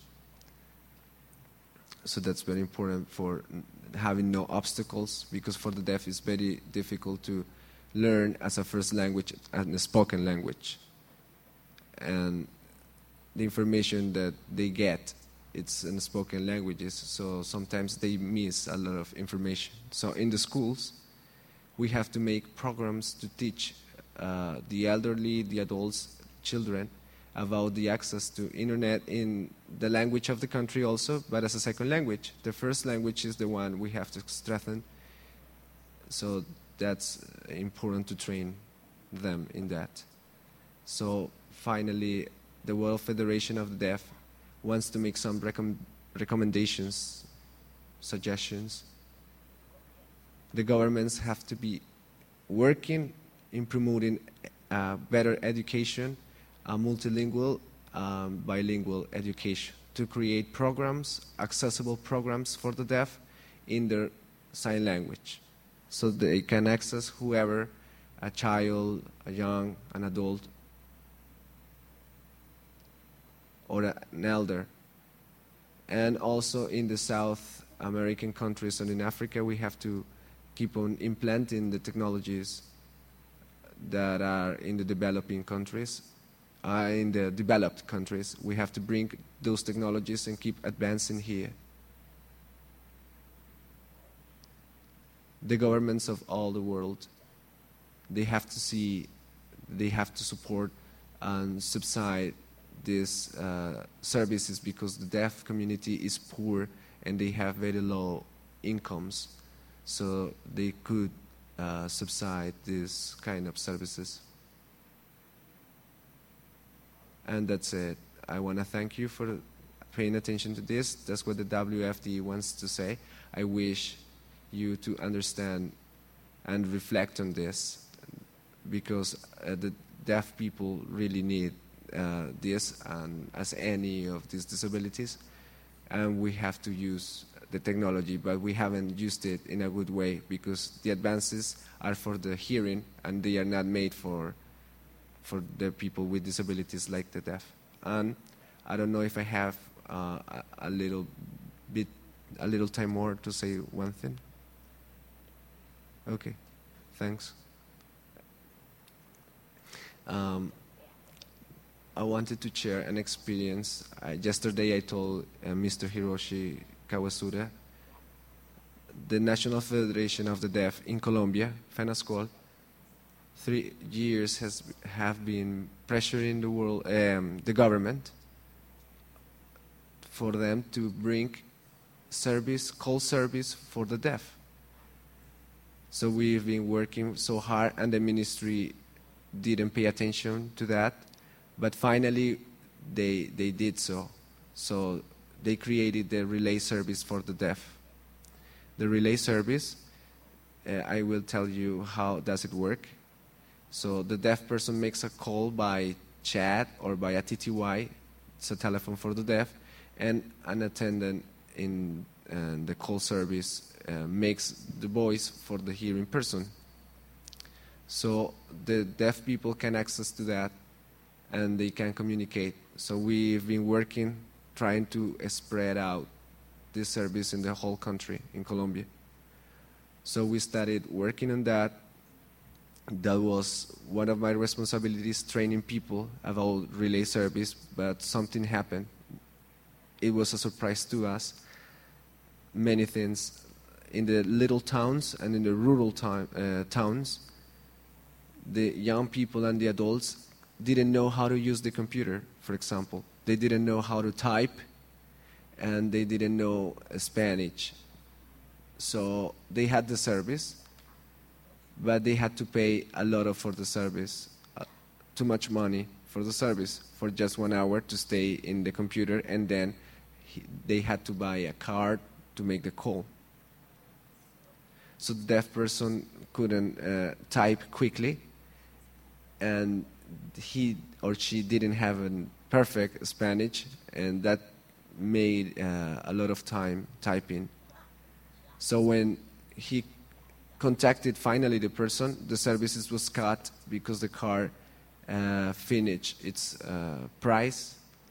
So that's very important for having no obstacles, because for the deaf it's very difficult to learn as a first language and a spoken language. And the information that they get, it's in spoken languages, so sometimes they miss a lot of information. So in the schools, we have to make programs to teach uh, the elderly, the adults, children, about the access to internet in the language of the country also, but as a second language. The first language is the one we have to strengthen, so that's important to train them in that. So finally, the World Federation of the Deaf wants to make some recom recommendations, suggestions. The governments have to be working in promoting uh, better education, a multilingual, um, bilingual education, to create programs, accessible programs for the deaf in their sign language, so they can access whoever, a child, a young, an adult, or an elder. And also in the South American countries and in Africa, we have to keep on implanting the technologies that are in the developing countries, uh, in the developed countries. We have to bring those technologies and keep advancing here. The governments of all the world, they have to see, they have to support and subsidize these uh, services, because the deaf community is poor and they have very low incomes, so they could uh, subsidize this kind of services. And that's it. I want to thank you for paying attention to this. That's what the W F D wants to say. I wish you to understand and reflect on this, because uh, the deaf people really need uh, this, and as any of these disabilities, and we have to use the technology, but we haven't used it in a good way, because the advances are for the hearing and they are not made for for the people with disabilities like the deaf. And I don't know if I have uh, a, a little bit, a little time more to say one thing. Okay, thanks. Um, I wanted to share an experience. I, yesterday I told uh, Mister Hiroshi Kawasura, the National Federation of the Deaf in Colombia, FENASCOL, three years has have been pressuring the world, um, the government, for them to bring service, call service for the deaf. So we've been working so hard, and the ministry didn't pay attention to that, but finally they they did so. So they created the relay service for the deaf. The relay service, uh, I will tell you how does it work. So the deaf person makes a call by chat or by a T T Y, it's a telephone for the deaf, and an attendant in uh, the call service uh, makes the voice for the hearing person. So the deaf people can access to that, and they can communicate. So we've been working, trying to spread out this service in the whole country, in Colombia. So we started working on that. That was one of my responsibilities, training people about relay service, but something happened. It was a surprise to us. Many things in the little towns and in the rural time, uh, towns, the young people and the adults didn't know how to use the computer, for example. They didn't know how to type, and they didn't know Spanish. So they had the service, but they had to pay a lot of for the service, uh, too much money for the service, for just one hour to stay in the computer, and then he, they had to buy a card to make the call. So the deaf person couldn't uh, type quickly, and he or she didn't have a perfect Spanish, and that made uh, a lot of time typing. So when he contacted finally the person, the services was cut because the car uh, finished its uh, price.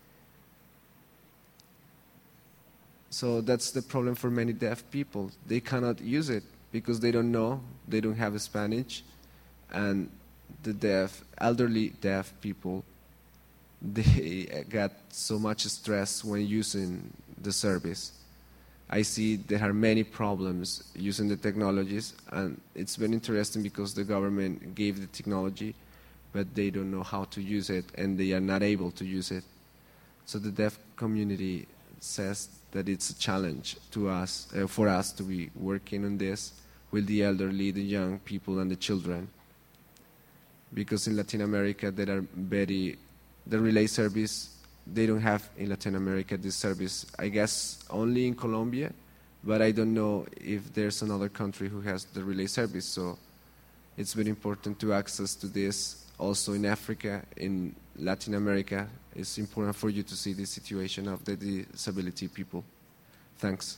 So that's the problem for many deaf people. They cannot use it because they don't know, they don't have Spanish, and the deaf, elderly deaf people, they got so much stress when using the service. I see there are many problems using the technologies, and it's very interesting because the government gave the technology, but they don't know how to use it, and they are not able to use it. So the deaf community says that it's a challenge to us, uh, for us to be working on this with the elderly, the young people, and the children. Because in Latin America, there are very, the relay service, they don't have in Latin America this service. I guess only in Colombia, but I don't know if there's another country who has the relay service. So it's very important to access to this. Also in Africa, in Latin America, it's important for you to see the situation of the disability people. Thanks.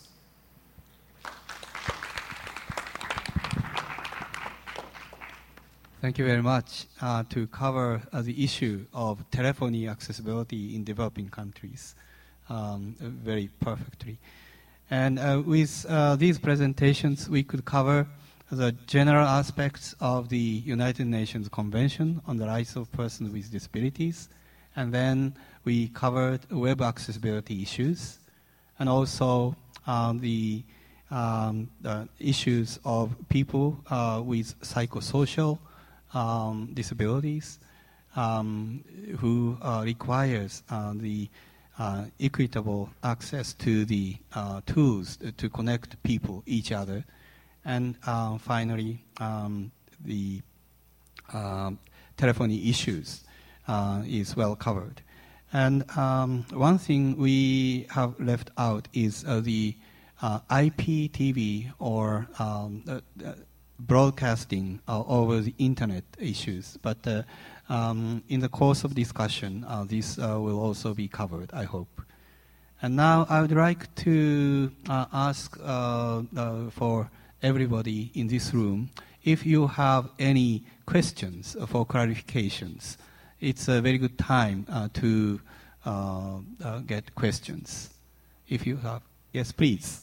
Thank you very much uh, to cover uh, the issue of telephony accessibility in developing countries um, very perfectly. And uh, with uh, these presentations, we could cover the general aspects of the United Nations Convention on the Rights of Persons with Disabilities, and then we covered web accessibility issues, and also um, the, um, the issues of people uh, with psychosocial um, disabilities um, who uh, requires uh, the uh, equitable access to the uh, tools to connect people, each other. And uh, finally, um, the um, telephony issues uh, is well covered. And um, one thing we have left out is uh, the uh, I P T V or um, uh, uh, broadcasting uh, over the internet issues. But uh, um, in the course of discussion, uh, this uh, will also be covered, I hope. And now I would like to uh, ask uh, uh, for everybody in this room, if you have any questions for clarifications, it's a very good time uh, to uh, uh, get questions. If you have, yes, please.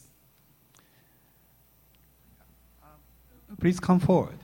Please come forward.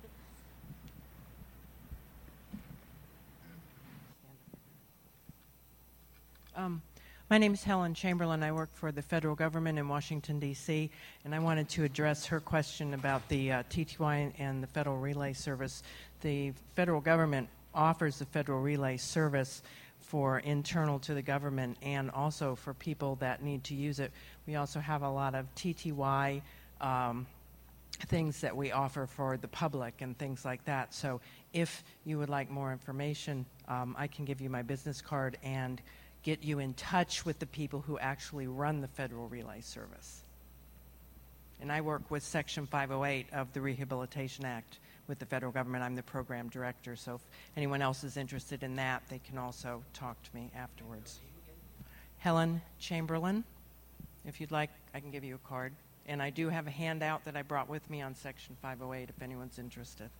Um, My name is Helen Chamberlain. I work for the federal government in Washington, D C, and I wanted to address her question about the uh, T T Y and the Federal Relay Service. The federal government offers the Federal Relay Service for internal to the government and also for people that need to use it. We also have a lot of T T Y um, things that we offer for the public and things like that. So if you would like more information, um, I can give you my business card and get you in touch with the people who actually run the Federal Relay Service. And I work with Section five oh eight of the Rehabilitation Act with the federal government. I'm the program director, so if anyone else is interested in that, they can also talk to me afterwards. Helen Chamberlain. If you'd like, I can give you a card. And I do have a handout that I brought with me on Section five oh eight if anyone's interested.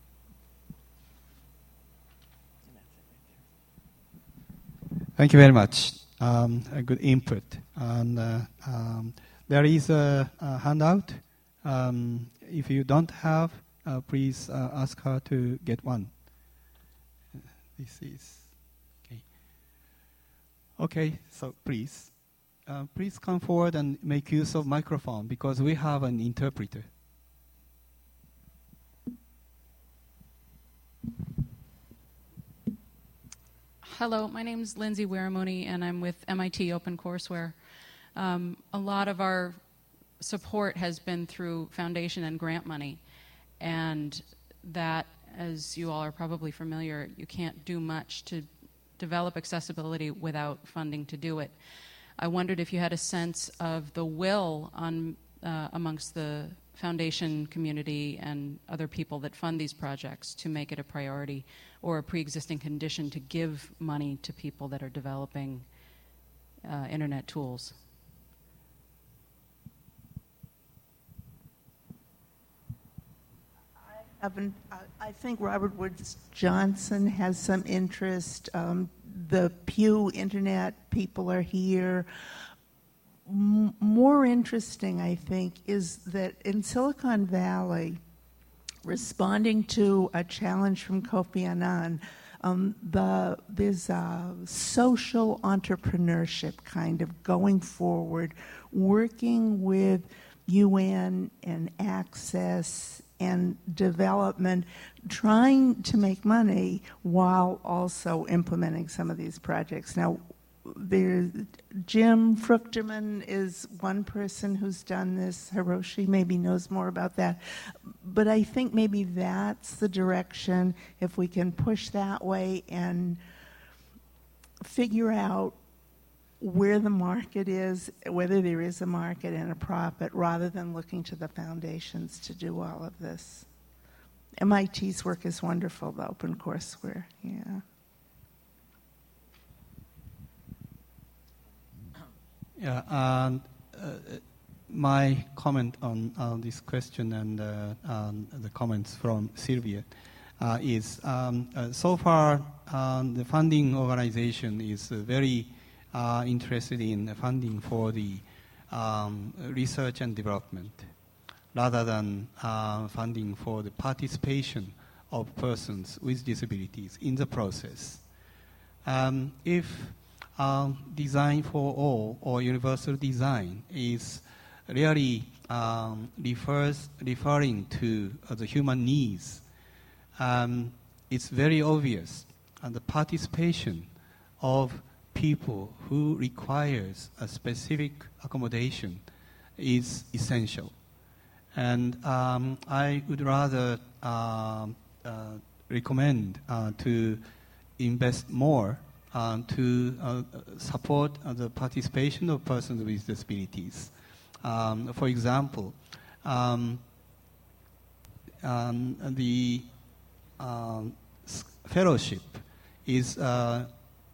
Thank you very much. Um, a good input. And uh, um, there is a, a handout. Um, if you don't have, uh, please uh, ask her to get one. This is okay. Okay, so please, uh, please come forward and make use of microphone because we have an interpreter. Hello, my name is Lindsay Wiramuni, and I'm with M I T OpenCourseware. Um, a lot of our support has been through foundation and grant money, and that, as you all are probably familiar, you can't do much to develop accessibility without funding to do it. I wondered if you had a sense of the will on uh, amongst the foundation community and other people that fund these projects to make it a priority or a pre-existing condition to give money to people that are developing uh, internet tools. I haven't. I, I think Robert Woods Johnson has some interest. Um, the Pew Internet people are here. M- more interesting, I think, is that in Silicon Valley, responding to a challenge from Kofi Annan, um, the, there's a social entrepreneurship kind of going forward, working with U N and Access and development, trying to make money while also implementing some of these projects. Now, there's Jim Fruchterman is one person who's done this. Hiroshi maybe knows more about that. But I think maybe that's the direction, if we can push that way and figure out where the market is, whether there is a market and a profit, rather than looking to the foundations to do all of this. M I T's work is wonderful, the OpenCourseware, yeah. Yeah, and uh, my comment on uh, this question and uh, um, the comments from Sylvia uh, is um, uh, so far um, the funding organization is uh, very uh, interested in funding for the um, research and development. rather than uh, funding for the participation of persons with disabilities in the process. Um, if um, design for all or universal design is really um, refers, referring to uh, the human needs, um, it's very obvious and the participation of people who requires a specific accommodation is essential. And um, I would rather uh, uh, recommend uh, to invest more uh, to uh, support uh, the participation of persons with disabilities. Um, for example, um, um, the um, fellowship is uh,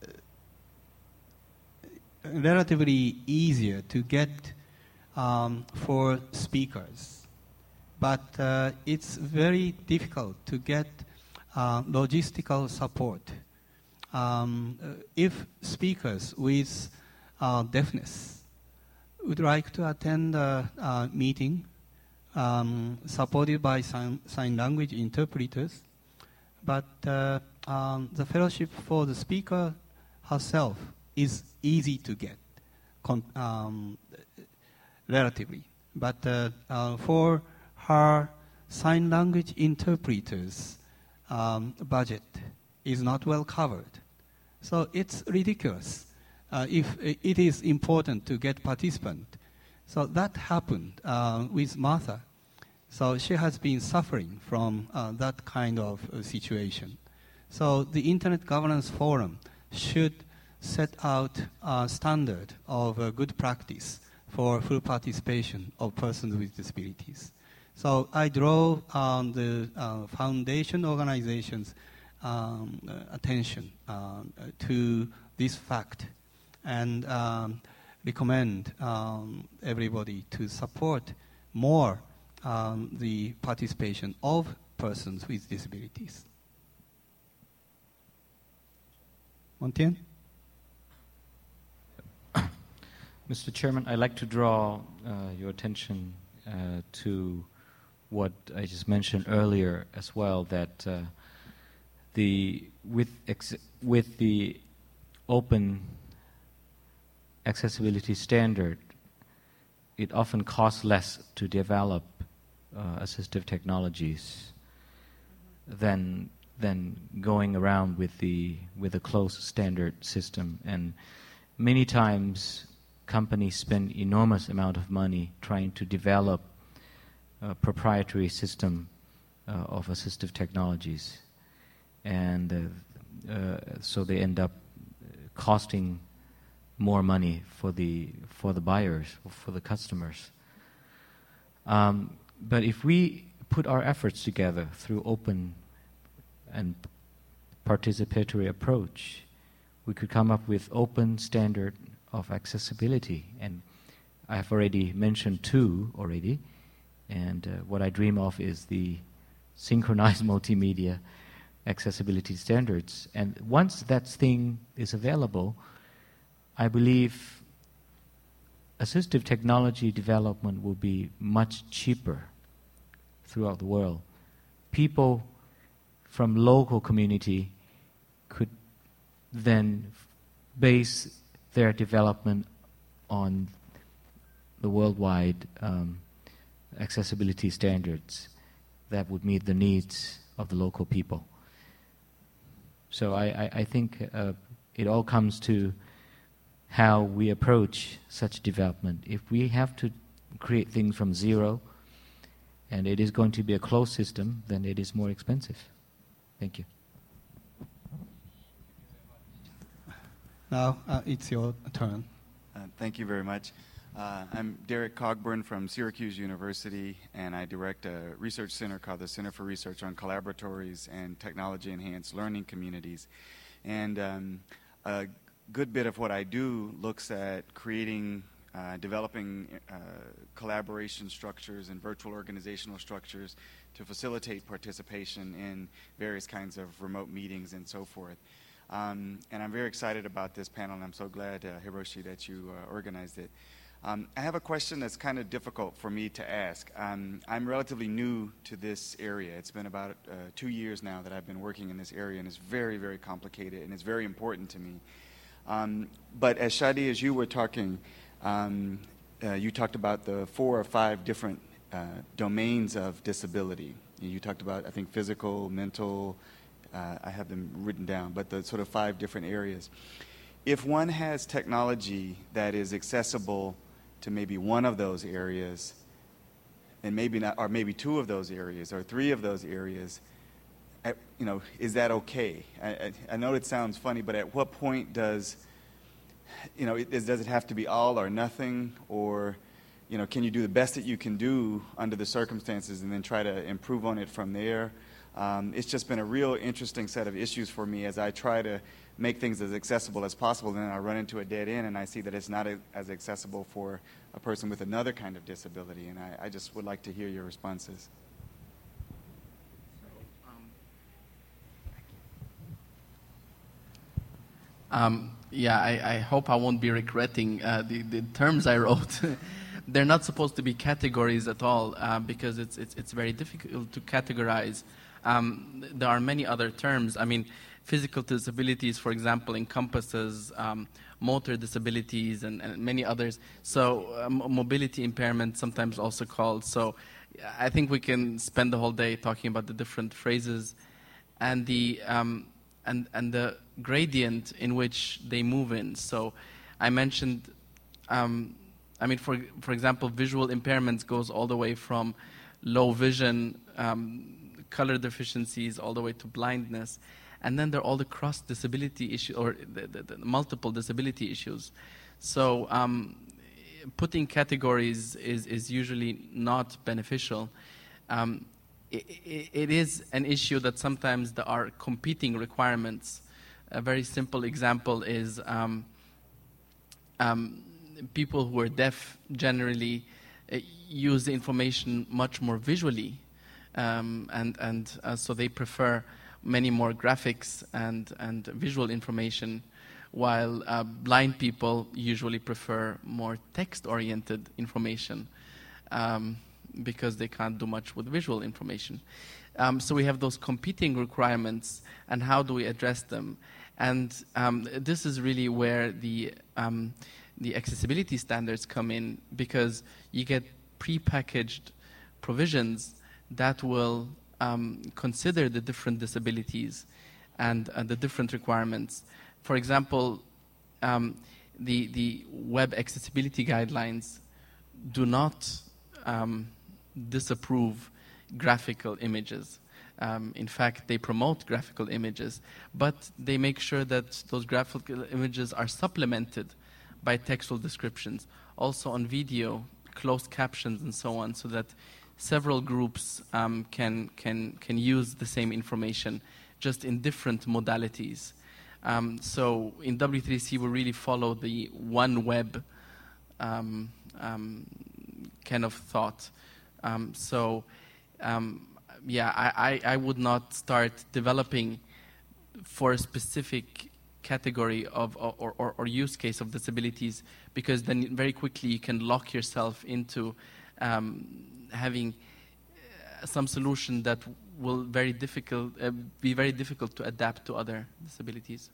relatively easier to get um, for speakers, but uh, it's very difficult to get uh, logistical support. Um, if speakers with uh, deafness would like to attend a, a meeting um, supported by sign, sign language interpreters, but uh, um, the fellowship for the speaker herself is easy to get, con- um, relatively. But uh, uh, for her sign language interpreters, um, budget is not well covered. So it's ridiculous uh, if it is important to get participant. So that happened uh, with Martha. So she has been suffering from uh, that kind of uh, situation. So the Internet Governance Forum should set out a standard of uh, good practice for full participation of persons with disabilities. So I draw on the uh, foundation organizations' um, uh, attention uh, to this fact and um, recommend um, everybody to support more um, the participation of persons with disabilities. Montien? Mister Chairman, I'd like to draw uh, your attention uh, to what I just mentioned earlier as well, that uh, the with ex- with the open accessibility standard, it often costs less to develop uh, assistive technologies than than going around with the with a closed standard system. And many times companies spend enormous amount of money trying to develop a proprietary system uh, of assistive technologies, and uh, uh, so they end up costing more money for the for the buyers, for the customers. Um, but if we put our efforts together through open and participatory approach, we could come up with open standard of accessibility. And I have already mentioned two already, and uh, what I dream of is the synchronized multimedia accessibility standards. And once that thing is available, I believe assistive technology development will be much cheaper throughout the world. People from local community could then base their development on the worldwide um, accessibility standards that would meet the needs of the local people. So I, I, I think uh, it all comes to how we approach such development. If we have to create things from zero, and it is going to be a closed system, then it is more expensive. Thank you. Now uh, it's your turn. Uh, thank you very much. Uh, I'm Derek Cogburn from Syracuse University, and I direct a research center called the Center for Research on Collaboratories and Technology-Enhanced Learning Communities. And um, a good bit of what I do looks at creating, uh, developing uh, collaboration structures and virtual organizational structures to facilitate participation in various kinds of remote meetings and so forth. Um, and I'm very excited about this panel, and I'm so glad, uh, Hiroshi, that you uh, organized it. Um, I have a question that's kind of difficult for me to ask. Um, I'm relatively new to this area. It's been about uh, two years now that I've been working in this area, and it's very, very complicated, and it's very important to me. Um, but as Shadi, as you were talking, um, uh, you talked about the four or five different uh, domains of disability. You talked about, I think, physical, mental, uh, I have them written down, but the sort of five different areas. If one has technology that is accessible to maybe one of those areas, and maybe not, or maybe two of those areas, or three of those areas, at, you know, is that okay? I, I, I know it sounds funny, but at what point does, you know, it, does it have to be all or nothing, or, you know, can you do the best that you can do under the circumstances and then try to improve on it from there? Um, it's just been a real interesting set of issues for me as I try to make things as accessible as possible, and then I run into a dead end and I see that it's not a, as accessible for a person with another kind of disability, and I, I just would like to hear your responses. Um, yeah, I, I hope I won't be regretting uh, the, the terms I wrote. They're not supposed to be categories at all uh, because it's, it's, it's very difficult to categorize. Um, there are many other terms. I mean, physical disabilities, for example, encompasses um, motor disabilities and, and many others. So um, mobility impairment, sometimes also called. So I think we can spend the whole day talking about the different phrases and the um, and and the gradient in which they move in. So I mentioned, um, I mean, for for example, visual impairments goes all the way from low vision, um, color deficiencies, all the way to blindness. And then there are all the cross disability issues, or the, the, the multiple disability issues. So um, putting categories is, is usually not beneficial. Um, it, it, it is an issue that sometimes there are competing requirements. A very simple example is um, um, people who are deaf generally uh, use the information much more visually, um, and, and uh, so they prefer many more graphics and, and visual information, while uh, blind people usually prefer more text-oriented information um, because they can't do much with visual information. Um, so we have those competing requirements, and how do we address them? And um, this is really where the, um, the accessibility standards come in, because you get prepackaged provisions that will Um, consider the different disabilities and uh, the different requirements. For example, um, the, the web accessibility guidelines do not um, disapprove graphical images. Um, in fact, they promote graphical images, but they make sure that those graphical images are supplemented by textual descriptions. Also on video, closed captions and so on, so that several groups um, can, can, can use the same information, just in different modalities. Um, so in W three C, we really follow the one web um, um, kind of thought. Um, so um, yeah, I, I, I would not start developing for a specific category of or, or, or use case of disabilities, because then very quickly you can lock yourself into um, having uh, some solution that will very difficult uh, be very difficult to adapt to other disabilities.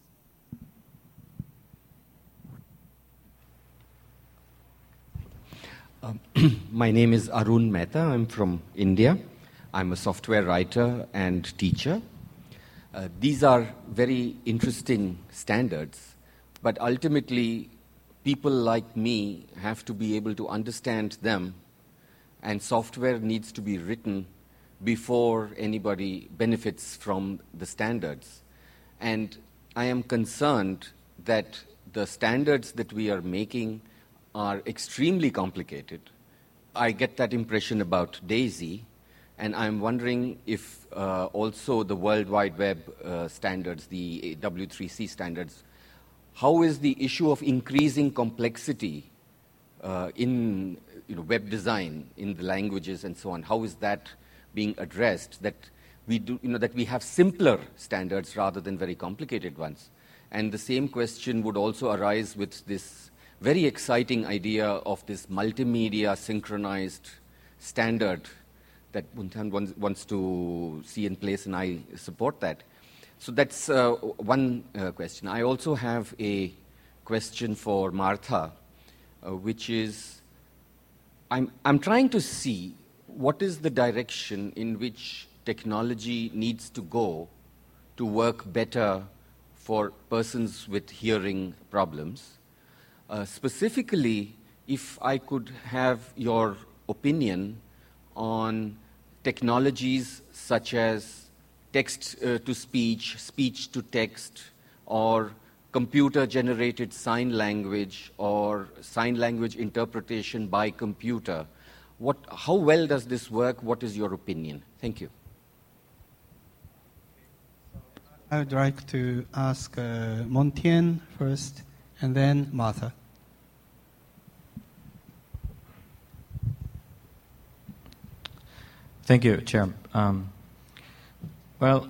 Um, my name is Arun Mehta. I'm from India. I'm a software writer and teacher. Uh, these are very interesting standards, but ultimately people like me have to be able to understand them, and software needs to be written before anybody benefits from the standards. And I am concerned that the standards that we are making are extremely complicated. I get that impression about DAISY, and I'm wondering if uh, also the World Wide Web uh, standards, the W three C standards, how is the issue of increasing complexity uh, in you know, web design, in the languages and so on, how is that being addressed, that we do, you know, that we have simpler standards rather than very complicated ones? And the same question would also arise with this very exciting idea of this multimedia synchronized standard that Bhutan wants to see in place, and I support that. So that's uh, one uh, question. I also have a question for Martha, uh, which is, I'm, I'm trying to see what is the direction in which technology needs to go to work better for persons with hearing problems. Uh, specifically, if I could have your opinion on technologies such as text-to-speech, speech-to-text, or computer-generated sign language, or sign language interpretation by computer. What, how well does this work? What is your opinion? Thank you. I would like to ask uh, Montien first, and then Martha. Thank you, Chair. Um, well,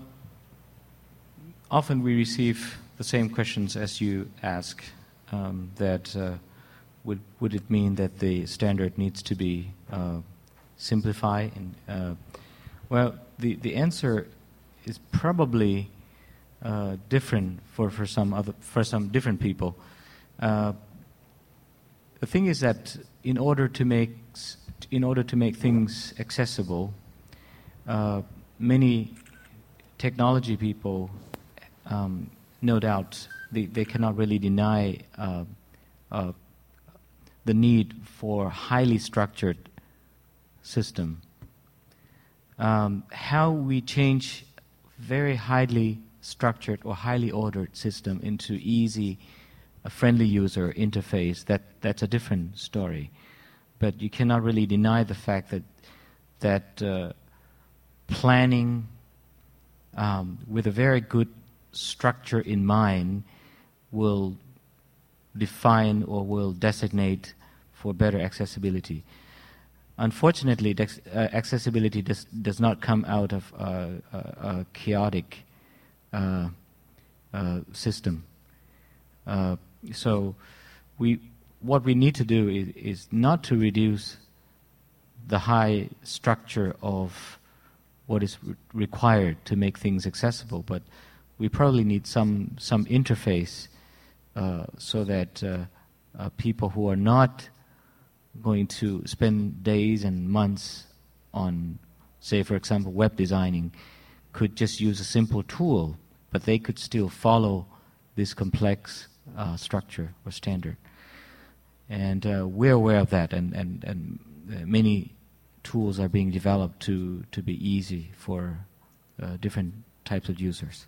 often we receive the same questions as you ask, um, that uh, would, would it mean that the standard needs to be uh, simplified? And, uh, well, the, the answer is probably uh, different for, for, some other, for some different people. Uh, the thing is that in order to make, in order to make things accessible, Uh, many technology people, um, no doubt, they, they cannot really deny uh, uh, the need for highly structured system. Um, how we change very highly structured or highly ordered system into easy, a friendly user interface, that, that's a different story. But you cannot really deny the fact that that uh, planning um, with a very good structure in mind will define or will designate for better accessibility. Unfortunately, dex- uh, accessibility does, does not come out of uh, a, a chaotic uh, uh, system. Uh, so we, what we need to do is, is not to reduce the high structure of what is re- required to make things accessible, but we probably need some some interface uh, so that uh, uh, people who are not going to spend days and months on, say, for example, web designing, could just use a simple tool, but they could still follow this complex uh, structure or standard. And uh, we're aware of that, and, and, and many tools are being developed to, to be easy for uh, different types of users.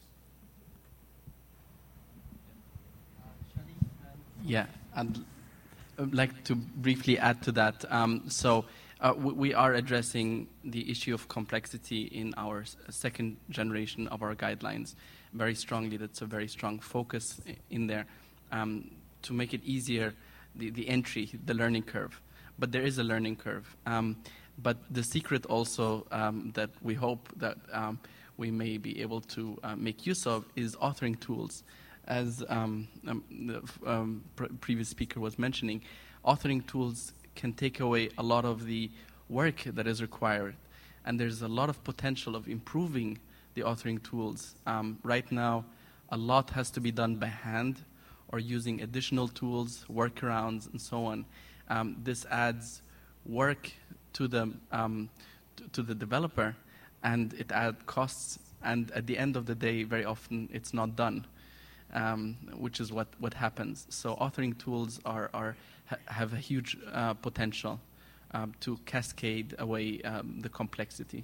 Yeah, I'd like to briefly add to that. Um, so uh, we, we are addressing the issue of complexity in our s- second generation of our guidelines very strongly. That's a very strong focus in there um, to make it easier, the, the entry, the learning curve. But there is a learning curve. Um, But the secret also um, that we hope that um, we may be able to uh, make use of is authoring tools. As um, um, the um, pr- previous speaker was mentioning, authoring tools can take away a lot of the work that is required. And there's a lot of potential of improving the authoring tools. Um, right now, a lot has to be done by hand or using additional tools, workarounds, and so on. Um, this adds work to the um, to, to the developer, and it adds costs. And at the end of the day, very often it's not done, um, which is what, what happens. So authoring tools are are ha- have a huge uh, potential um, to cascade away um, the complexity.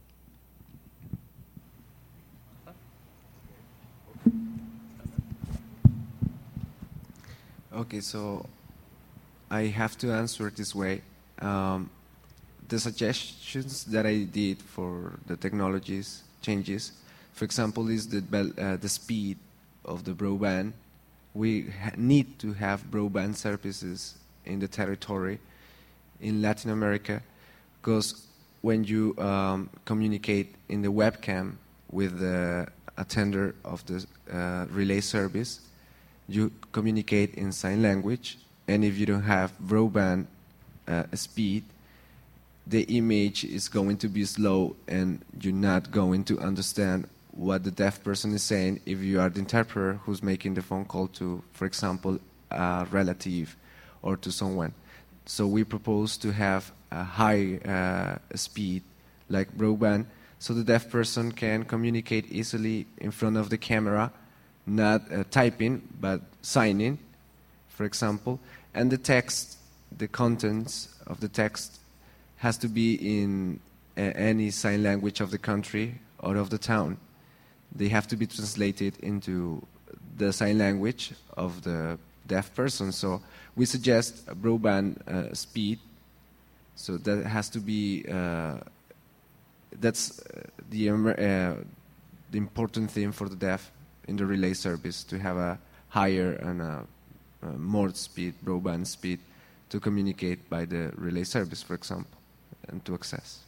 Okay, so I have to answer it this way. Um, the suggestions that I did for the technologies changes, for example, is the bel- uh, the speed of the broadband. We ha- need to have broadband services in the territory in Latin America, because when you um, communicate in the webcam with the attender of the uh, relay service, you communicate in sign language, and if you don't have broadband uh, speed, the image is going to be slow, and you're not going to understand what the deaf person is saying if you are the interpreter who's making the phone call to, for example, a relative or to someone. So we propose to have a high uh, speed, like broadband, so the deaf person can communicate easily in front of the camera, not uh, typing, but signing, for example. And the text, the contents of the text has to be in uh, any sign language of the country or of the town. They have to be translated into the sign language of the deaf person. So we suggest a broadband uh, speed. So that has to be, uh, that's uh, the, uh, the important thing for the deaf in the relay service, to have a higher and a, a more speed, broadband speed, to communicate by the relay service, for example, and to access.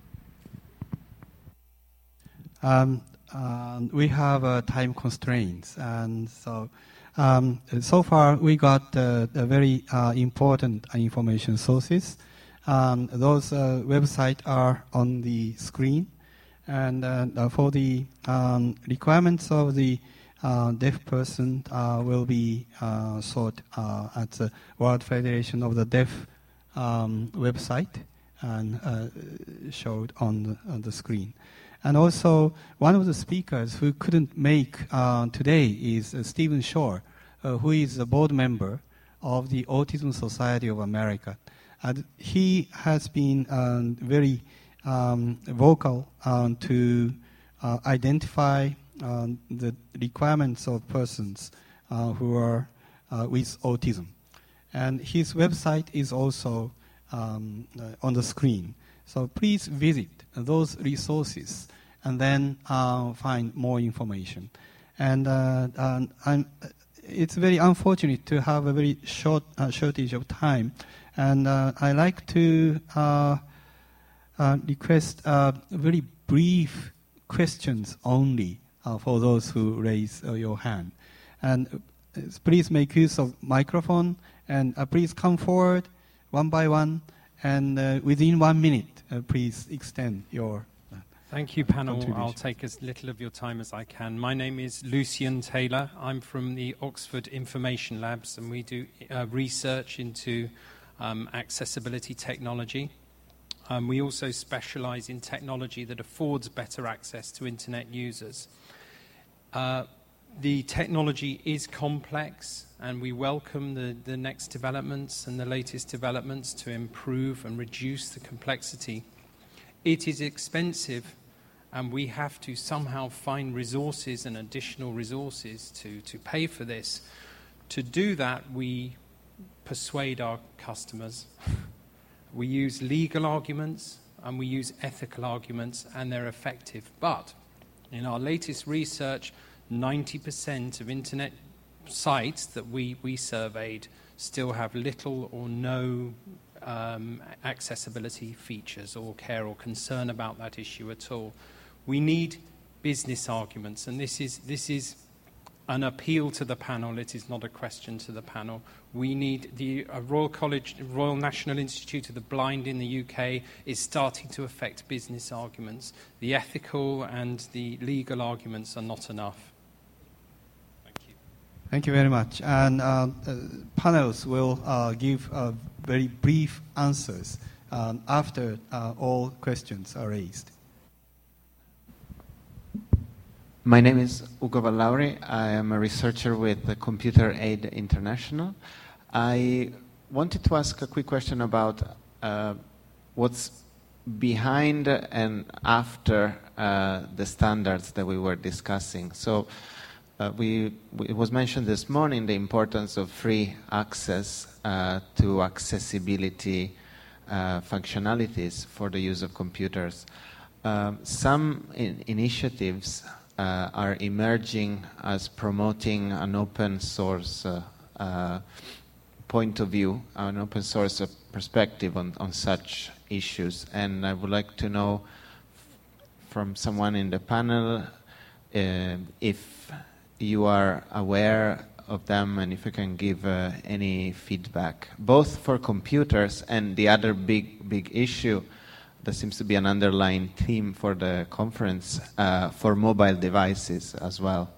Um, uh, we have uh, time constraints, and so um, so far we got uh, a very uh, important information sources. Um, those uh, websites are on the screen, and uh, for the um, requirements of the uh, deaf person uh, will be uh, sought uh, at the World Federation of the Deaf um, website and uh, showed on the, on the screen. And also, one of the speakers who couldn't make uh, today is uh, Stephen Shore, uh, who is a board member of the Autism Society of America. And he has been um, very um, vocal um, to uh, identify um, the requirements of persons uh, who are uh, with autism. And his website is also um, uh, on the screen. So please visit those resources and then uh, find more information. And, uh, and I'm, it's very unfortunate to have a very short uh, shortage of time. And uh, I like to uh, uh, request uh, very brief questions only uh, for those who raise uh, your hand. And uh, please make use of microphone, and uh, please come forward one by one, and uh, within one minute, uh, please extend your uh, Thank you, panel. I'll take as little of your time as I can. My name is Lucian Taylor. I'm from the Oxford Information Labs, and we do uh, research into um, accessibility technology. Um, we also specialize in technology that affords better access to internet users. Uh, the technology is complex, and we welcome the, the next developments and the latest developments to improve and reduce the complexity. It is expensive, and we have to somehow find resources and additional resources to, to pay for this. To do that, we persuade our customers. We use legal arguments, and we use ethical arguments, and they're effective. But in our latest research, ninety percent of internet sites that we, we surveyed still have little or no um, accessibility features or care or concern about that issue at all. We need business arguments, and this is, this is an appeal to the panel. It is not a question to the panel. We need the uh, Royal College, Royal National Institute of the Blind in the U K is starting to affect business arguments. The ethical and the legal arguments are not enough. Thank you. Thank you very much. And uh, uh, panels will uh, give uh, very brief answers um, after uh, all questions are raised. My name is Ugo Vallauri. I am a researcher with the Computer Aid International. I wanted to ask a quick question about uh, what's behind and after uh, the standards that we were discussing. So uh, we, we, it was mentioned this morning the importance of free access uh, to accessibility uh, functionalities for the use of computers. Um, some in initiatives Uh, are emerging as promoting an open source uh, uh, point of view, an open source uh, perspective on, on such issues. And I would like to know from someone in the panel uh, if you are aware of them, and if you can give uh, any feedback, both for computers and the other big, big issue that seems to be an underlying theme for the conference, uh, for mobile devices as well.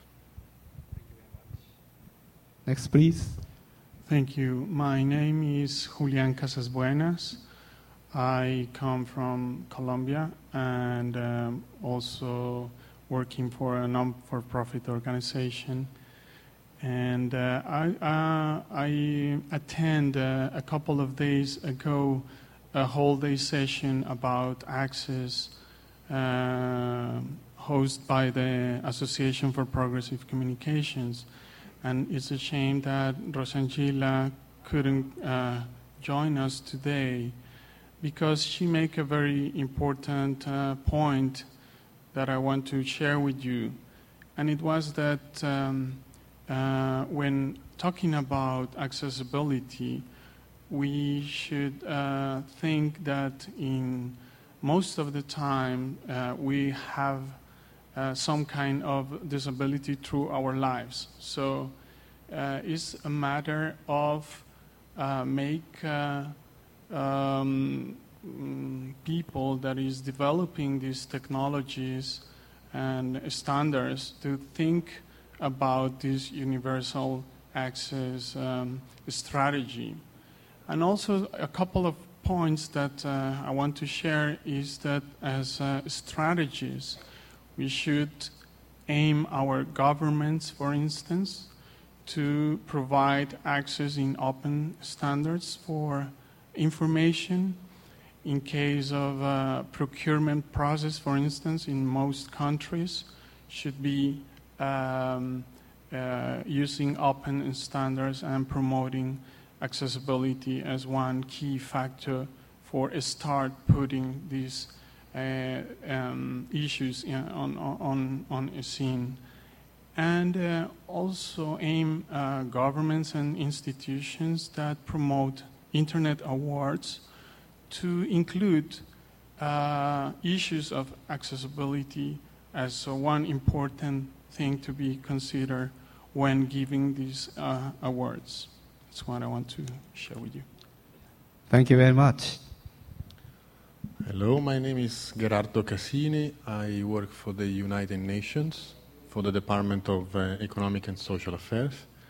Next, please. Thank you. My name is Julian Casasbuenas. I come from Colombia and um, also working for a non-for-profit organization. And uh, I, uh, I attend uh, a couple of days ago a whole day session about access uh, hosted by the Association for Progressive Communications. And it's a shame that Rosangela couldn't uh, join us today because she made a very important uh, point that I want to share with you. And it was that um, uh, when talking about accessibility, we should uh, think that in most of the time uh, we have uh, some kind of disability through our lives. So uh, it's a matter of uh, make uh, um, people that is developing these technologies and standards to think about this universal access um, strategy. And also a couple of points that uh, I want to share is that as uh, strategies, we should aim our governments, for instance, to provide access in open standards for information. In case of uh, procurement process, for instance, in most countries, should be um, uh, using open standards and promoting accessibility as one key factor for a start putting these uh, um, issues in, on, on, on a scene. And uh, also aim uh, governments and institutions that promote Internet awards to include uh, issues of accessibility as uh, one important thing to be considered when giving these uh, awards. That's what I want to share with you. Thank you very much. Hello, my name is Gerardo Cassini. I work for the United Nations, for the Department of uh, Economic and Social Affairs.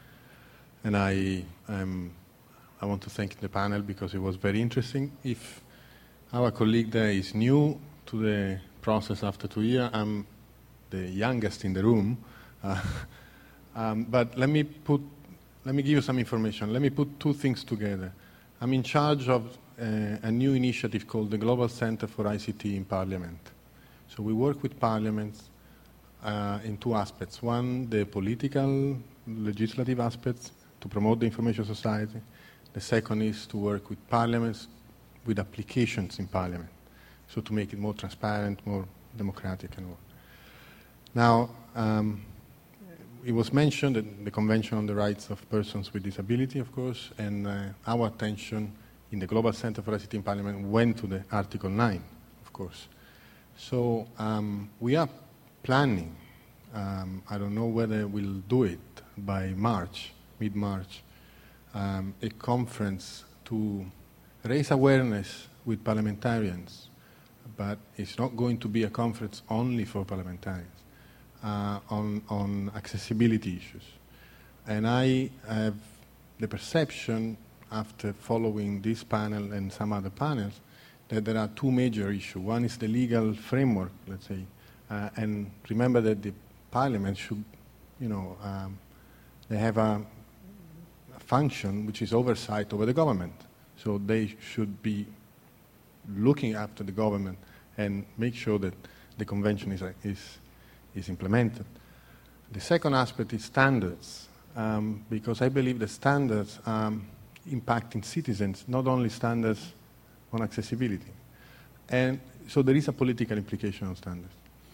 And I am I want to thank the panel because it was very interesting. If our colleague there is new to the process after two years, I'm the youngest in the room. Uh, um, but let me put, let me give you some information. Let me put two things together. I'm in charge of uh, a new initiative called the Global Center for I C T in Parliament. So we work with parliaments uh, in two aspects. One, the political, legislative aspects to promote the information society. The second is to work with parliaments, with applications in parliament, so to make it more transparent, more democratic and more. Now, um, it was mentioned that the Convention on the Rights of Persons with Disability, of course, and uh, our attention in the Global Center for I C T in Parliament went to the Article nine, of course. So um, we are planning, um, I don't know whether we'll do it by March, mid-March, Um, a conference to raise awareness with parliamentarians, but it's not going to be a conference only for parliamentarians uh, on, on accessibility issues. And I have the perception, after following this panel and some other panels, that there are two major issues. One is the legal framework, let's say, uh, and remember that the parliament should, you know, um, they have a function which is oversight over the government. So they should be looking after the government and make sure that the convention is, is, is implemented. The second aspect is standards, um, because I believe the standards are impacting citizens, not only standards on accessibility. And so there is a political implication on standards.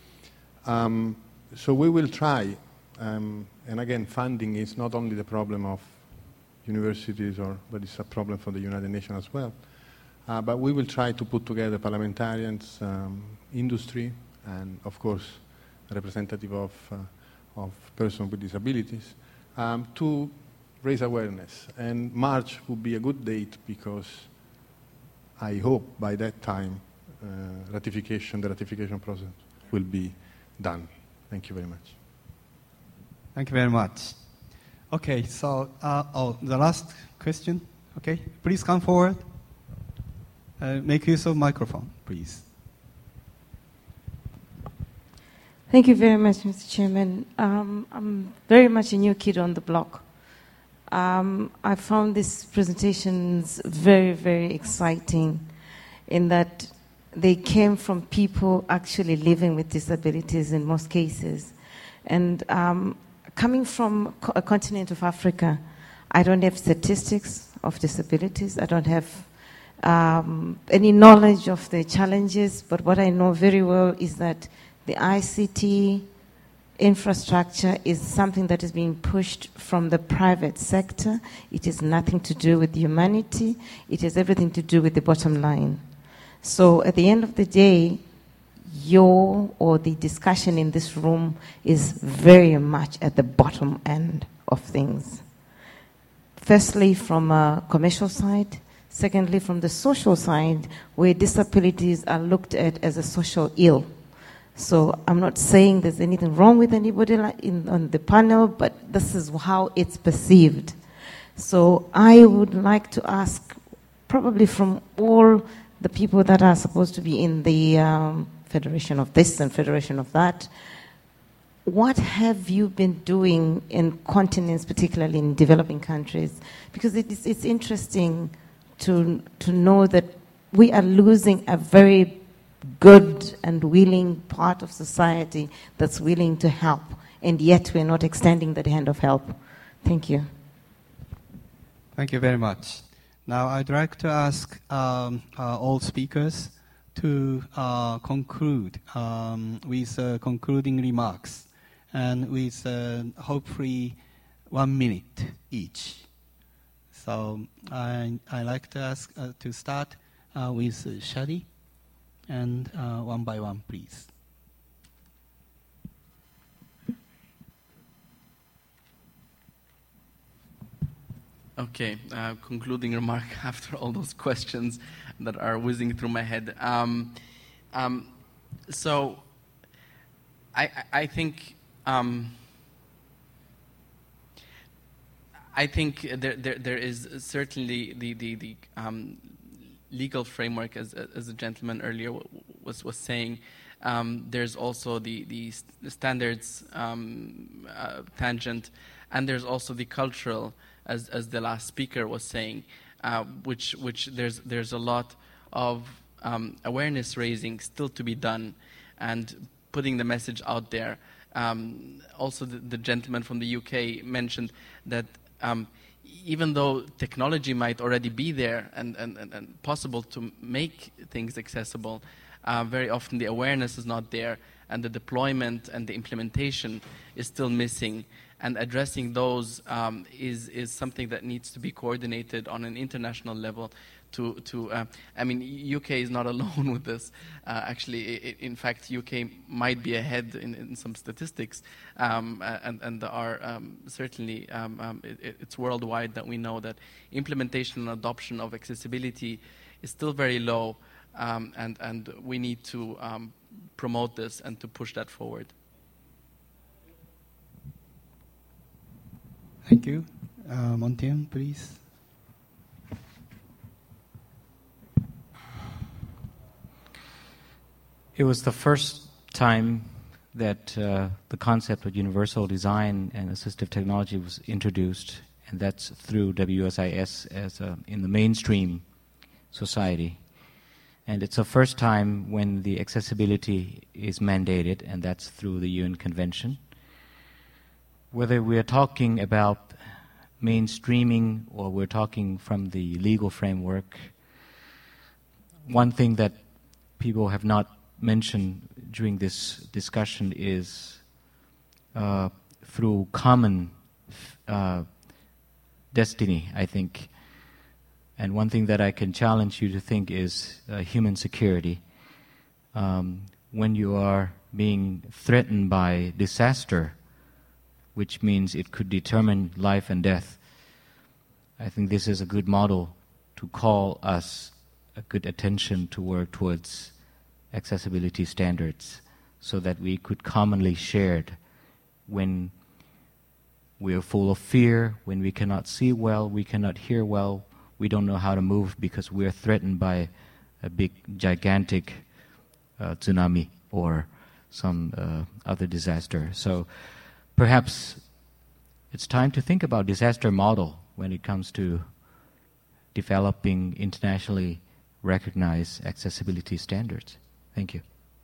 Um, so we will try, um, and again, funding is not only the problem of universities, or but it's a problem for the United Nations as well. Uh, but we will try to put together parliamentarians, um, industry, and of course, a representative of, uh, of persons with disabilities, um, to raise awareness. And March would be a good date because I hope by that time uh, ratification, the ratification process will be done. Thank you very much. Thank you very much. Okay, so uh, oh, the last question. Okay, please come forward. Uh, make use of microphone, please. Thank you very much, Mister Chairman. Um, I'm very much a new kid on the block. Um, I found these presentations very, very exciting in that they came from people actually living with disabilities in most cases. And um, coming from a continent of Africa, I don't have statistics of disabilities. I don't have um, any knowledge of the challenges, but what I know very well is that the I C T infrastructure is something that is being pushed from the private sector. It has nothing to do with humanity. It has everything to do with the bottom line. So at the end of the day, your or the discussion in this room is very much at the bottom end of things. Firstly, from a commercial side. Secondly, from the social side, where disabilities are looked at as a social ill. So I'm not saying there's anything wrong with anybody in, on the panel, but this is how it's perceived. So I would like to ask, probably from all the people that are supposed to be in the um, federation of this and federation of that, what have you been doing in continents, particularly in developing countries? Because it is, it's interesting to, to know that we are losing a very good and willing part of society that's willing to help, and yet we're not extending that hand of help. Thank you. Thank you very much. Now I'd like to ask um, uh, all speakers to uh, conclude um, with uh, concluding remarks, and with uh, hopefully one minute each. So I I like to ask uh, to start uh, with uh, Shadi. And uh, one by one, please. Okay, uh, concluding remark after all those questions that are whizzing through my head. Um, um, so, I, I think um, I think there, there there is certainly the the the. Um, legal framework, as as the gentleman earlier was was saying. Um, there's also the the standards um, uh, tangent, and there's also the cultural, as as the last speaker was saying, uh, which which there's there's a lot of um, awareness raising still to be done, and putting the message out there. Um, also, the, the gentleman from the U K mentioned that. Um, Even though technology might already be there and, and, and possible to make things accessible, uh, very often the awareness is not there, and the deployment and the implementation is still missing. And addressing those um, is, is something that needs to be coordinated on an international level. To, to uh, I mean, U K is not alone with this. Uh, actually, it, in fact, U K might be ahead in, in some statistics, um, and, and there are um, certainly, um, um, it, it's worldwide that we know that implementation and adoption of accessibility is still very low, um, and, and we need to um, promote this and to push that forward. Thank you. Uh, Montian, please. It was the first time that uh, the concept of universal design and assistive technology was introduced, and that's through W S I S as a, in the mainstream society. And it's the first time when the accessibility is mandated, and that's through the U N Convention. Whether we're talking about mainstreaming or we're talking from the legal framework, one thing that people have not mentioned during this discussion is uh, through common uh, destiny, I think. And one thing that I can challenge you to think is uh, human security. Um, when you are being threatened by disaster, which means it could determine life and death. I think this is a good model to call us a good attention to work towards accessibility standards so that we could commonly share it when we are full of fear, when we cannot see well, we cannot hear well, we don't know how to move because we are threatened by a big, gigantic uh, tsunami or some uh, other disaster. So perhaps it's time to think about disaster model when it comes to developing internationally recognized accessibility standards. Thank you.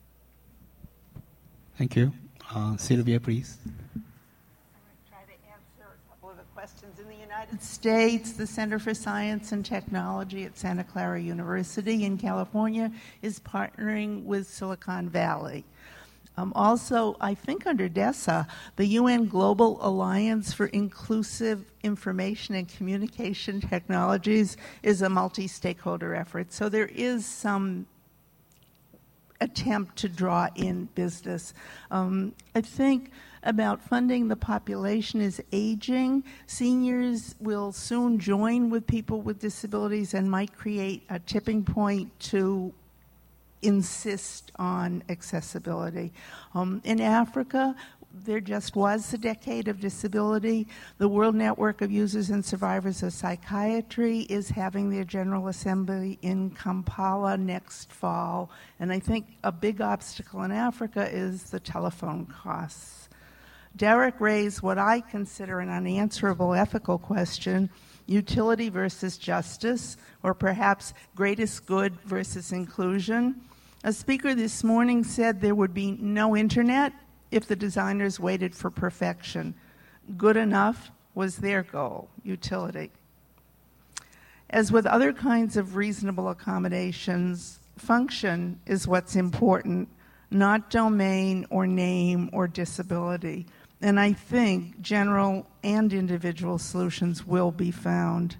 Thank you. Uh, Sylvia, please. Try to answer a couple of the questions. In the United States, the Center for Science and Technology at Santa Clara University in California is partnering with Silicon Valley. Um, also, I think under DESA, the U N Global Alliance for Inclusive Information and Communication Technologies is a multi-stakeholder effort. So there is some attempt to draw in business. Um, I think about funding the population is aging. Seniors will soon join with people with disabilities and might create a tipping point to insist on accessibility. Um, in Africa, there just was a decade of disability. The World Network of Users and Survivors of Psychiatry is having their General Assembly in Kampala next fall. And I think a big obstacle in Africa is the telephone costs. Derek raised what I consider an unanswerable ethical question: utility versus justice, or perhaps greatest good versus inclusion. A speaker this morning said there would be no internet if the designers waited for perfection. Good enough was their goal, utility. As with other kinds of reasonable accommodations, function is what's important, not domain or name or disability. And I think general and individual solutions will be found.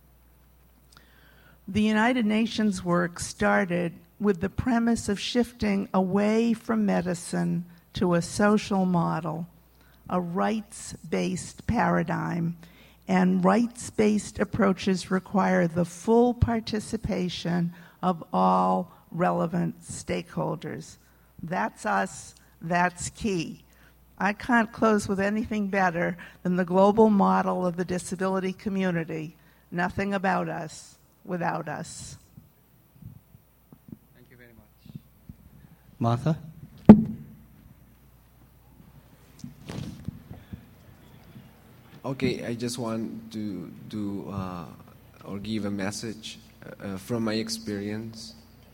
The United Nations work started with the premise of shifting away from medicine to a social model, a rights-based paradigm, and rights-based approaches require the full participation of all relevant stakeholders. That's us, that's key. I can't close with anything better than the global model of the disability community. Nothing about us without us. Thank you very much. Martha? Okay, I just want to do uh, or give a message uh, from my experience.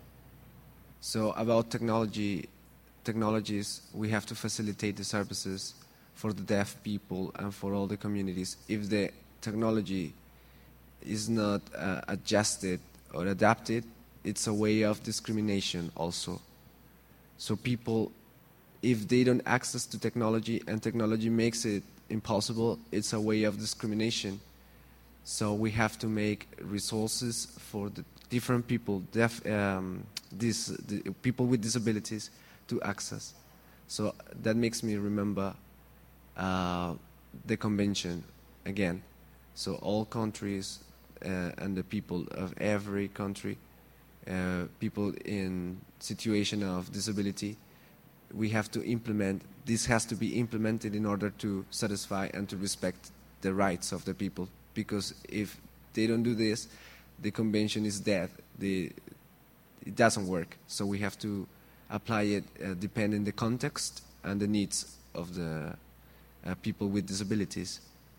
So about technology, technologies, we have to facilitate the services for the deaf people and for all the communities. If the technology is not uh, adjusted or adapted, it's a way of discrimination also. So people, if they don't access to technology and technology makes it impossible, it's a way of discrimination. So we have to make resources for the different people, deaf, um, this, the people with disabilities to access. So that makes me remember uh, the convention again. So all countries uh, and the people of every country, uh, people in situation of disability, we have to implement, this has to be implemented in order to satisfy and to respect the rights of the people. Because if they don't do this, the convention is dead. The, it doesn't work. So we have to apply it uh, depending on the context and the needs of the uh, people with disabilities.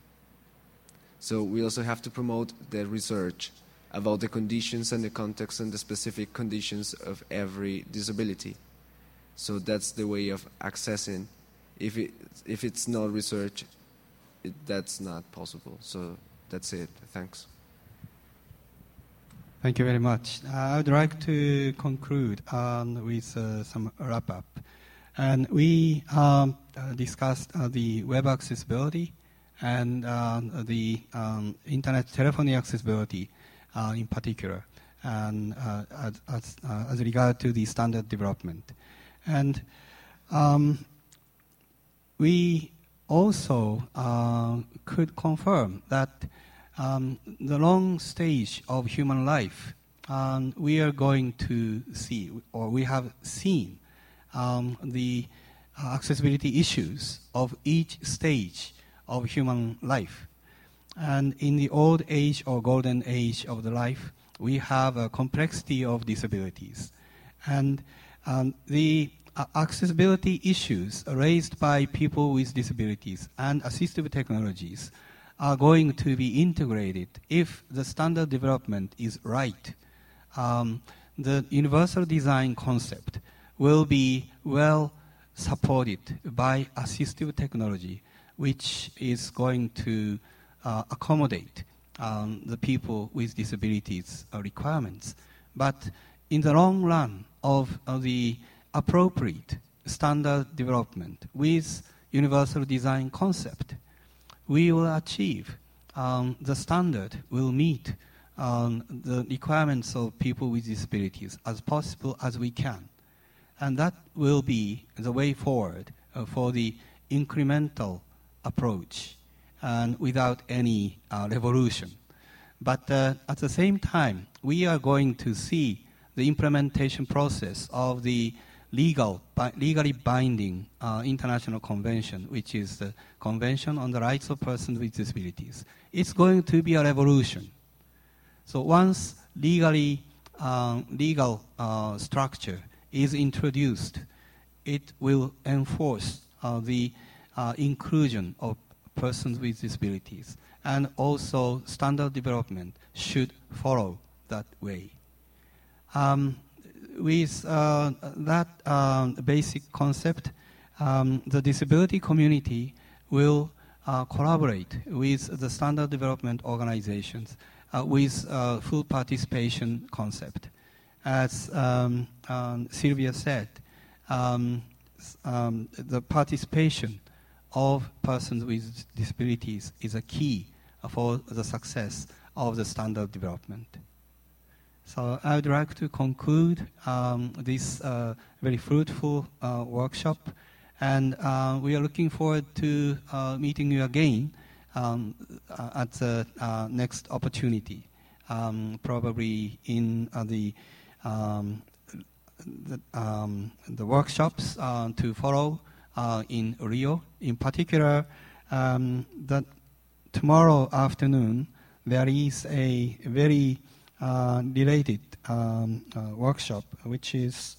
So we also have to promote the research about the conditions and the context and the specific conditions of every disability. So that's the way of accessing. If it if it's not research, it, that's not possible. So that's it. Thanks. Thank you very much. Uh, I would like to conclude um, with uh, some wrap-up. And we um, uh, discussed uh, the web accessibility and uh, the um, internet telephony accessibility uh, in particular, and uh, as, as, uh, as regard to the standard development. And um, we also uh, could confirm that um, the long stage of human life, um, we are going to see, or we have seen, um, the uh, accessibility issues of each stage of human life. And in the old age or golden age of the life, we have a complexity of disabilities. And um, the uh, accessibility issues raised by people with disabilities and assistive technologies are going to be integrated if the standard development is right. Um, the universal design concept will be well supported by assistive technology, which is going to uh, accommodate um, the people with disabilities uh, requirements. But in the long run of uh, the appropriate standard development with universal design concept, we will achieve um, the standard will meet um, the requirements of people with disabilities as possible as we can. And that will be the way forward uh, for the incremental approach and without any uh, revolution. But uh, at the same time, we are going to see the implementation process of the legal, bi legally binding uh, international convention, which is the Convention on the Rights of Persons with Disabilities. It's going to be a revolution. So once legally, uh, legal uh, structure is introduced, it will enforce uh, the uh, inclusion of persons with disabilities. And also standard development should follow that way. Um, with uh, that um, basic concept, um, the disability community will uh, collaborate with the standard development organizations uh, with uh, full participation concept. As um, um, Sylvia said, um, um, the participation of persons with disabilities is a key for the success of the standard development. So I would like to conclude um, this uh, very fruitful uh, workshop, and uh, we are looking forward to uh, meeting you again um, uh, at the uh, next opportunity, um, probably in uh, the, um, the, um, the workshops uh, to follow uh, in Rio. In particular, um, that tomorrow afternoon there is a very Uh, related um, uh, workshop, which is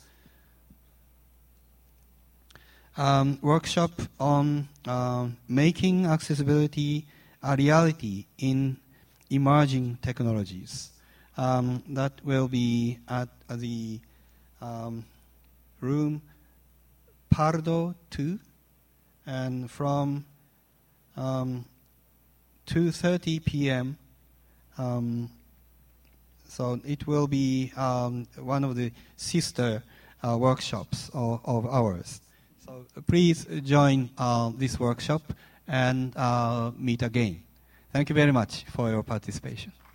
um, workshop on uh, making accessibility a reality in emerging technologies. Um, that will be at uh, the um, room Pardo two, and from um, two thirty p m Um, So it will be um, one of the sister uh, workshops of, of ours. So please join uh, this workshop and uh, meet again. Thank you very much for your participation.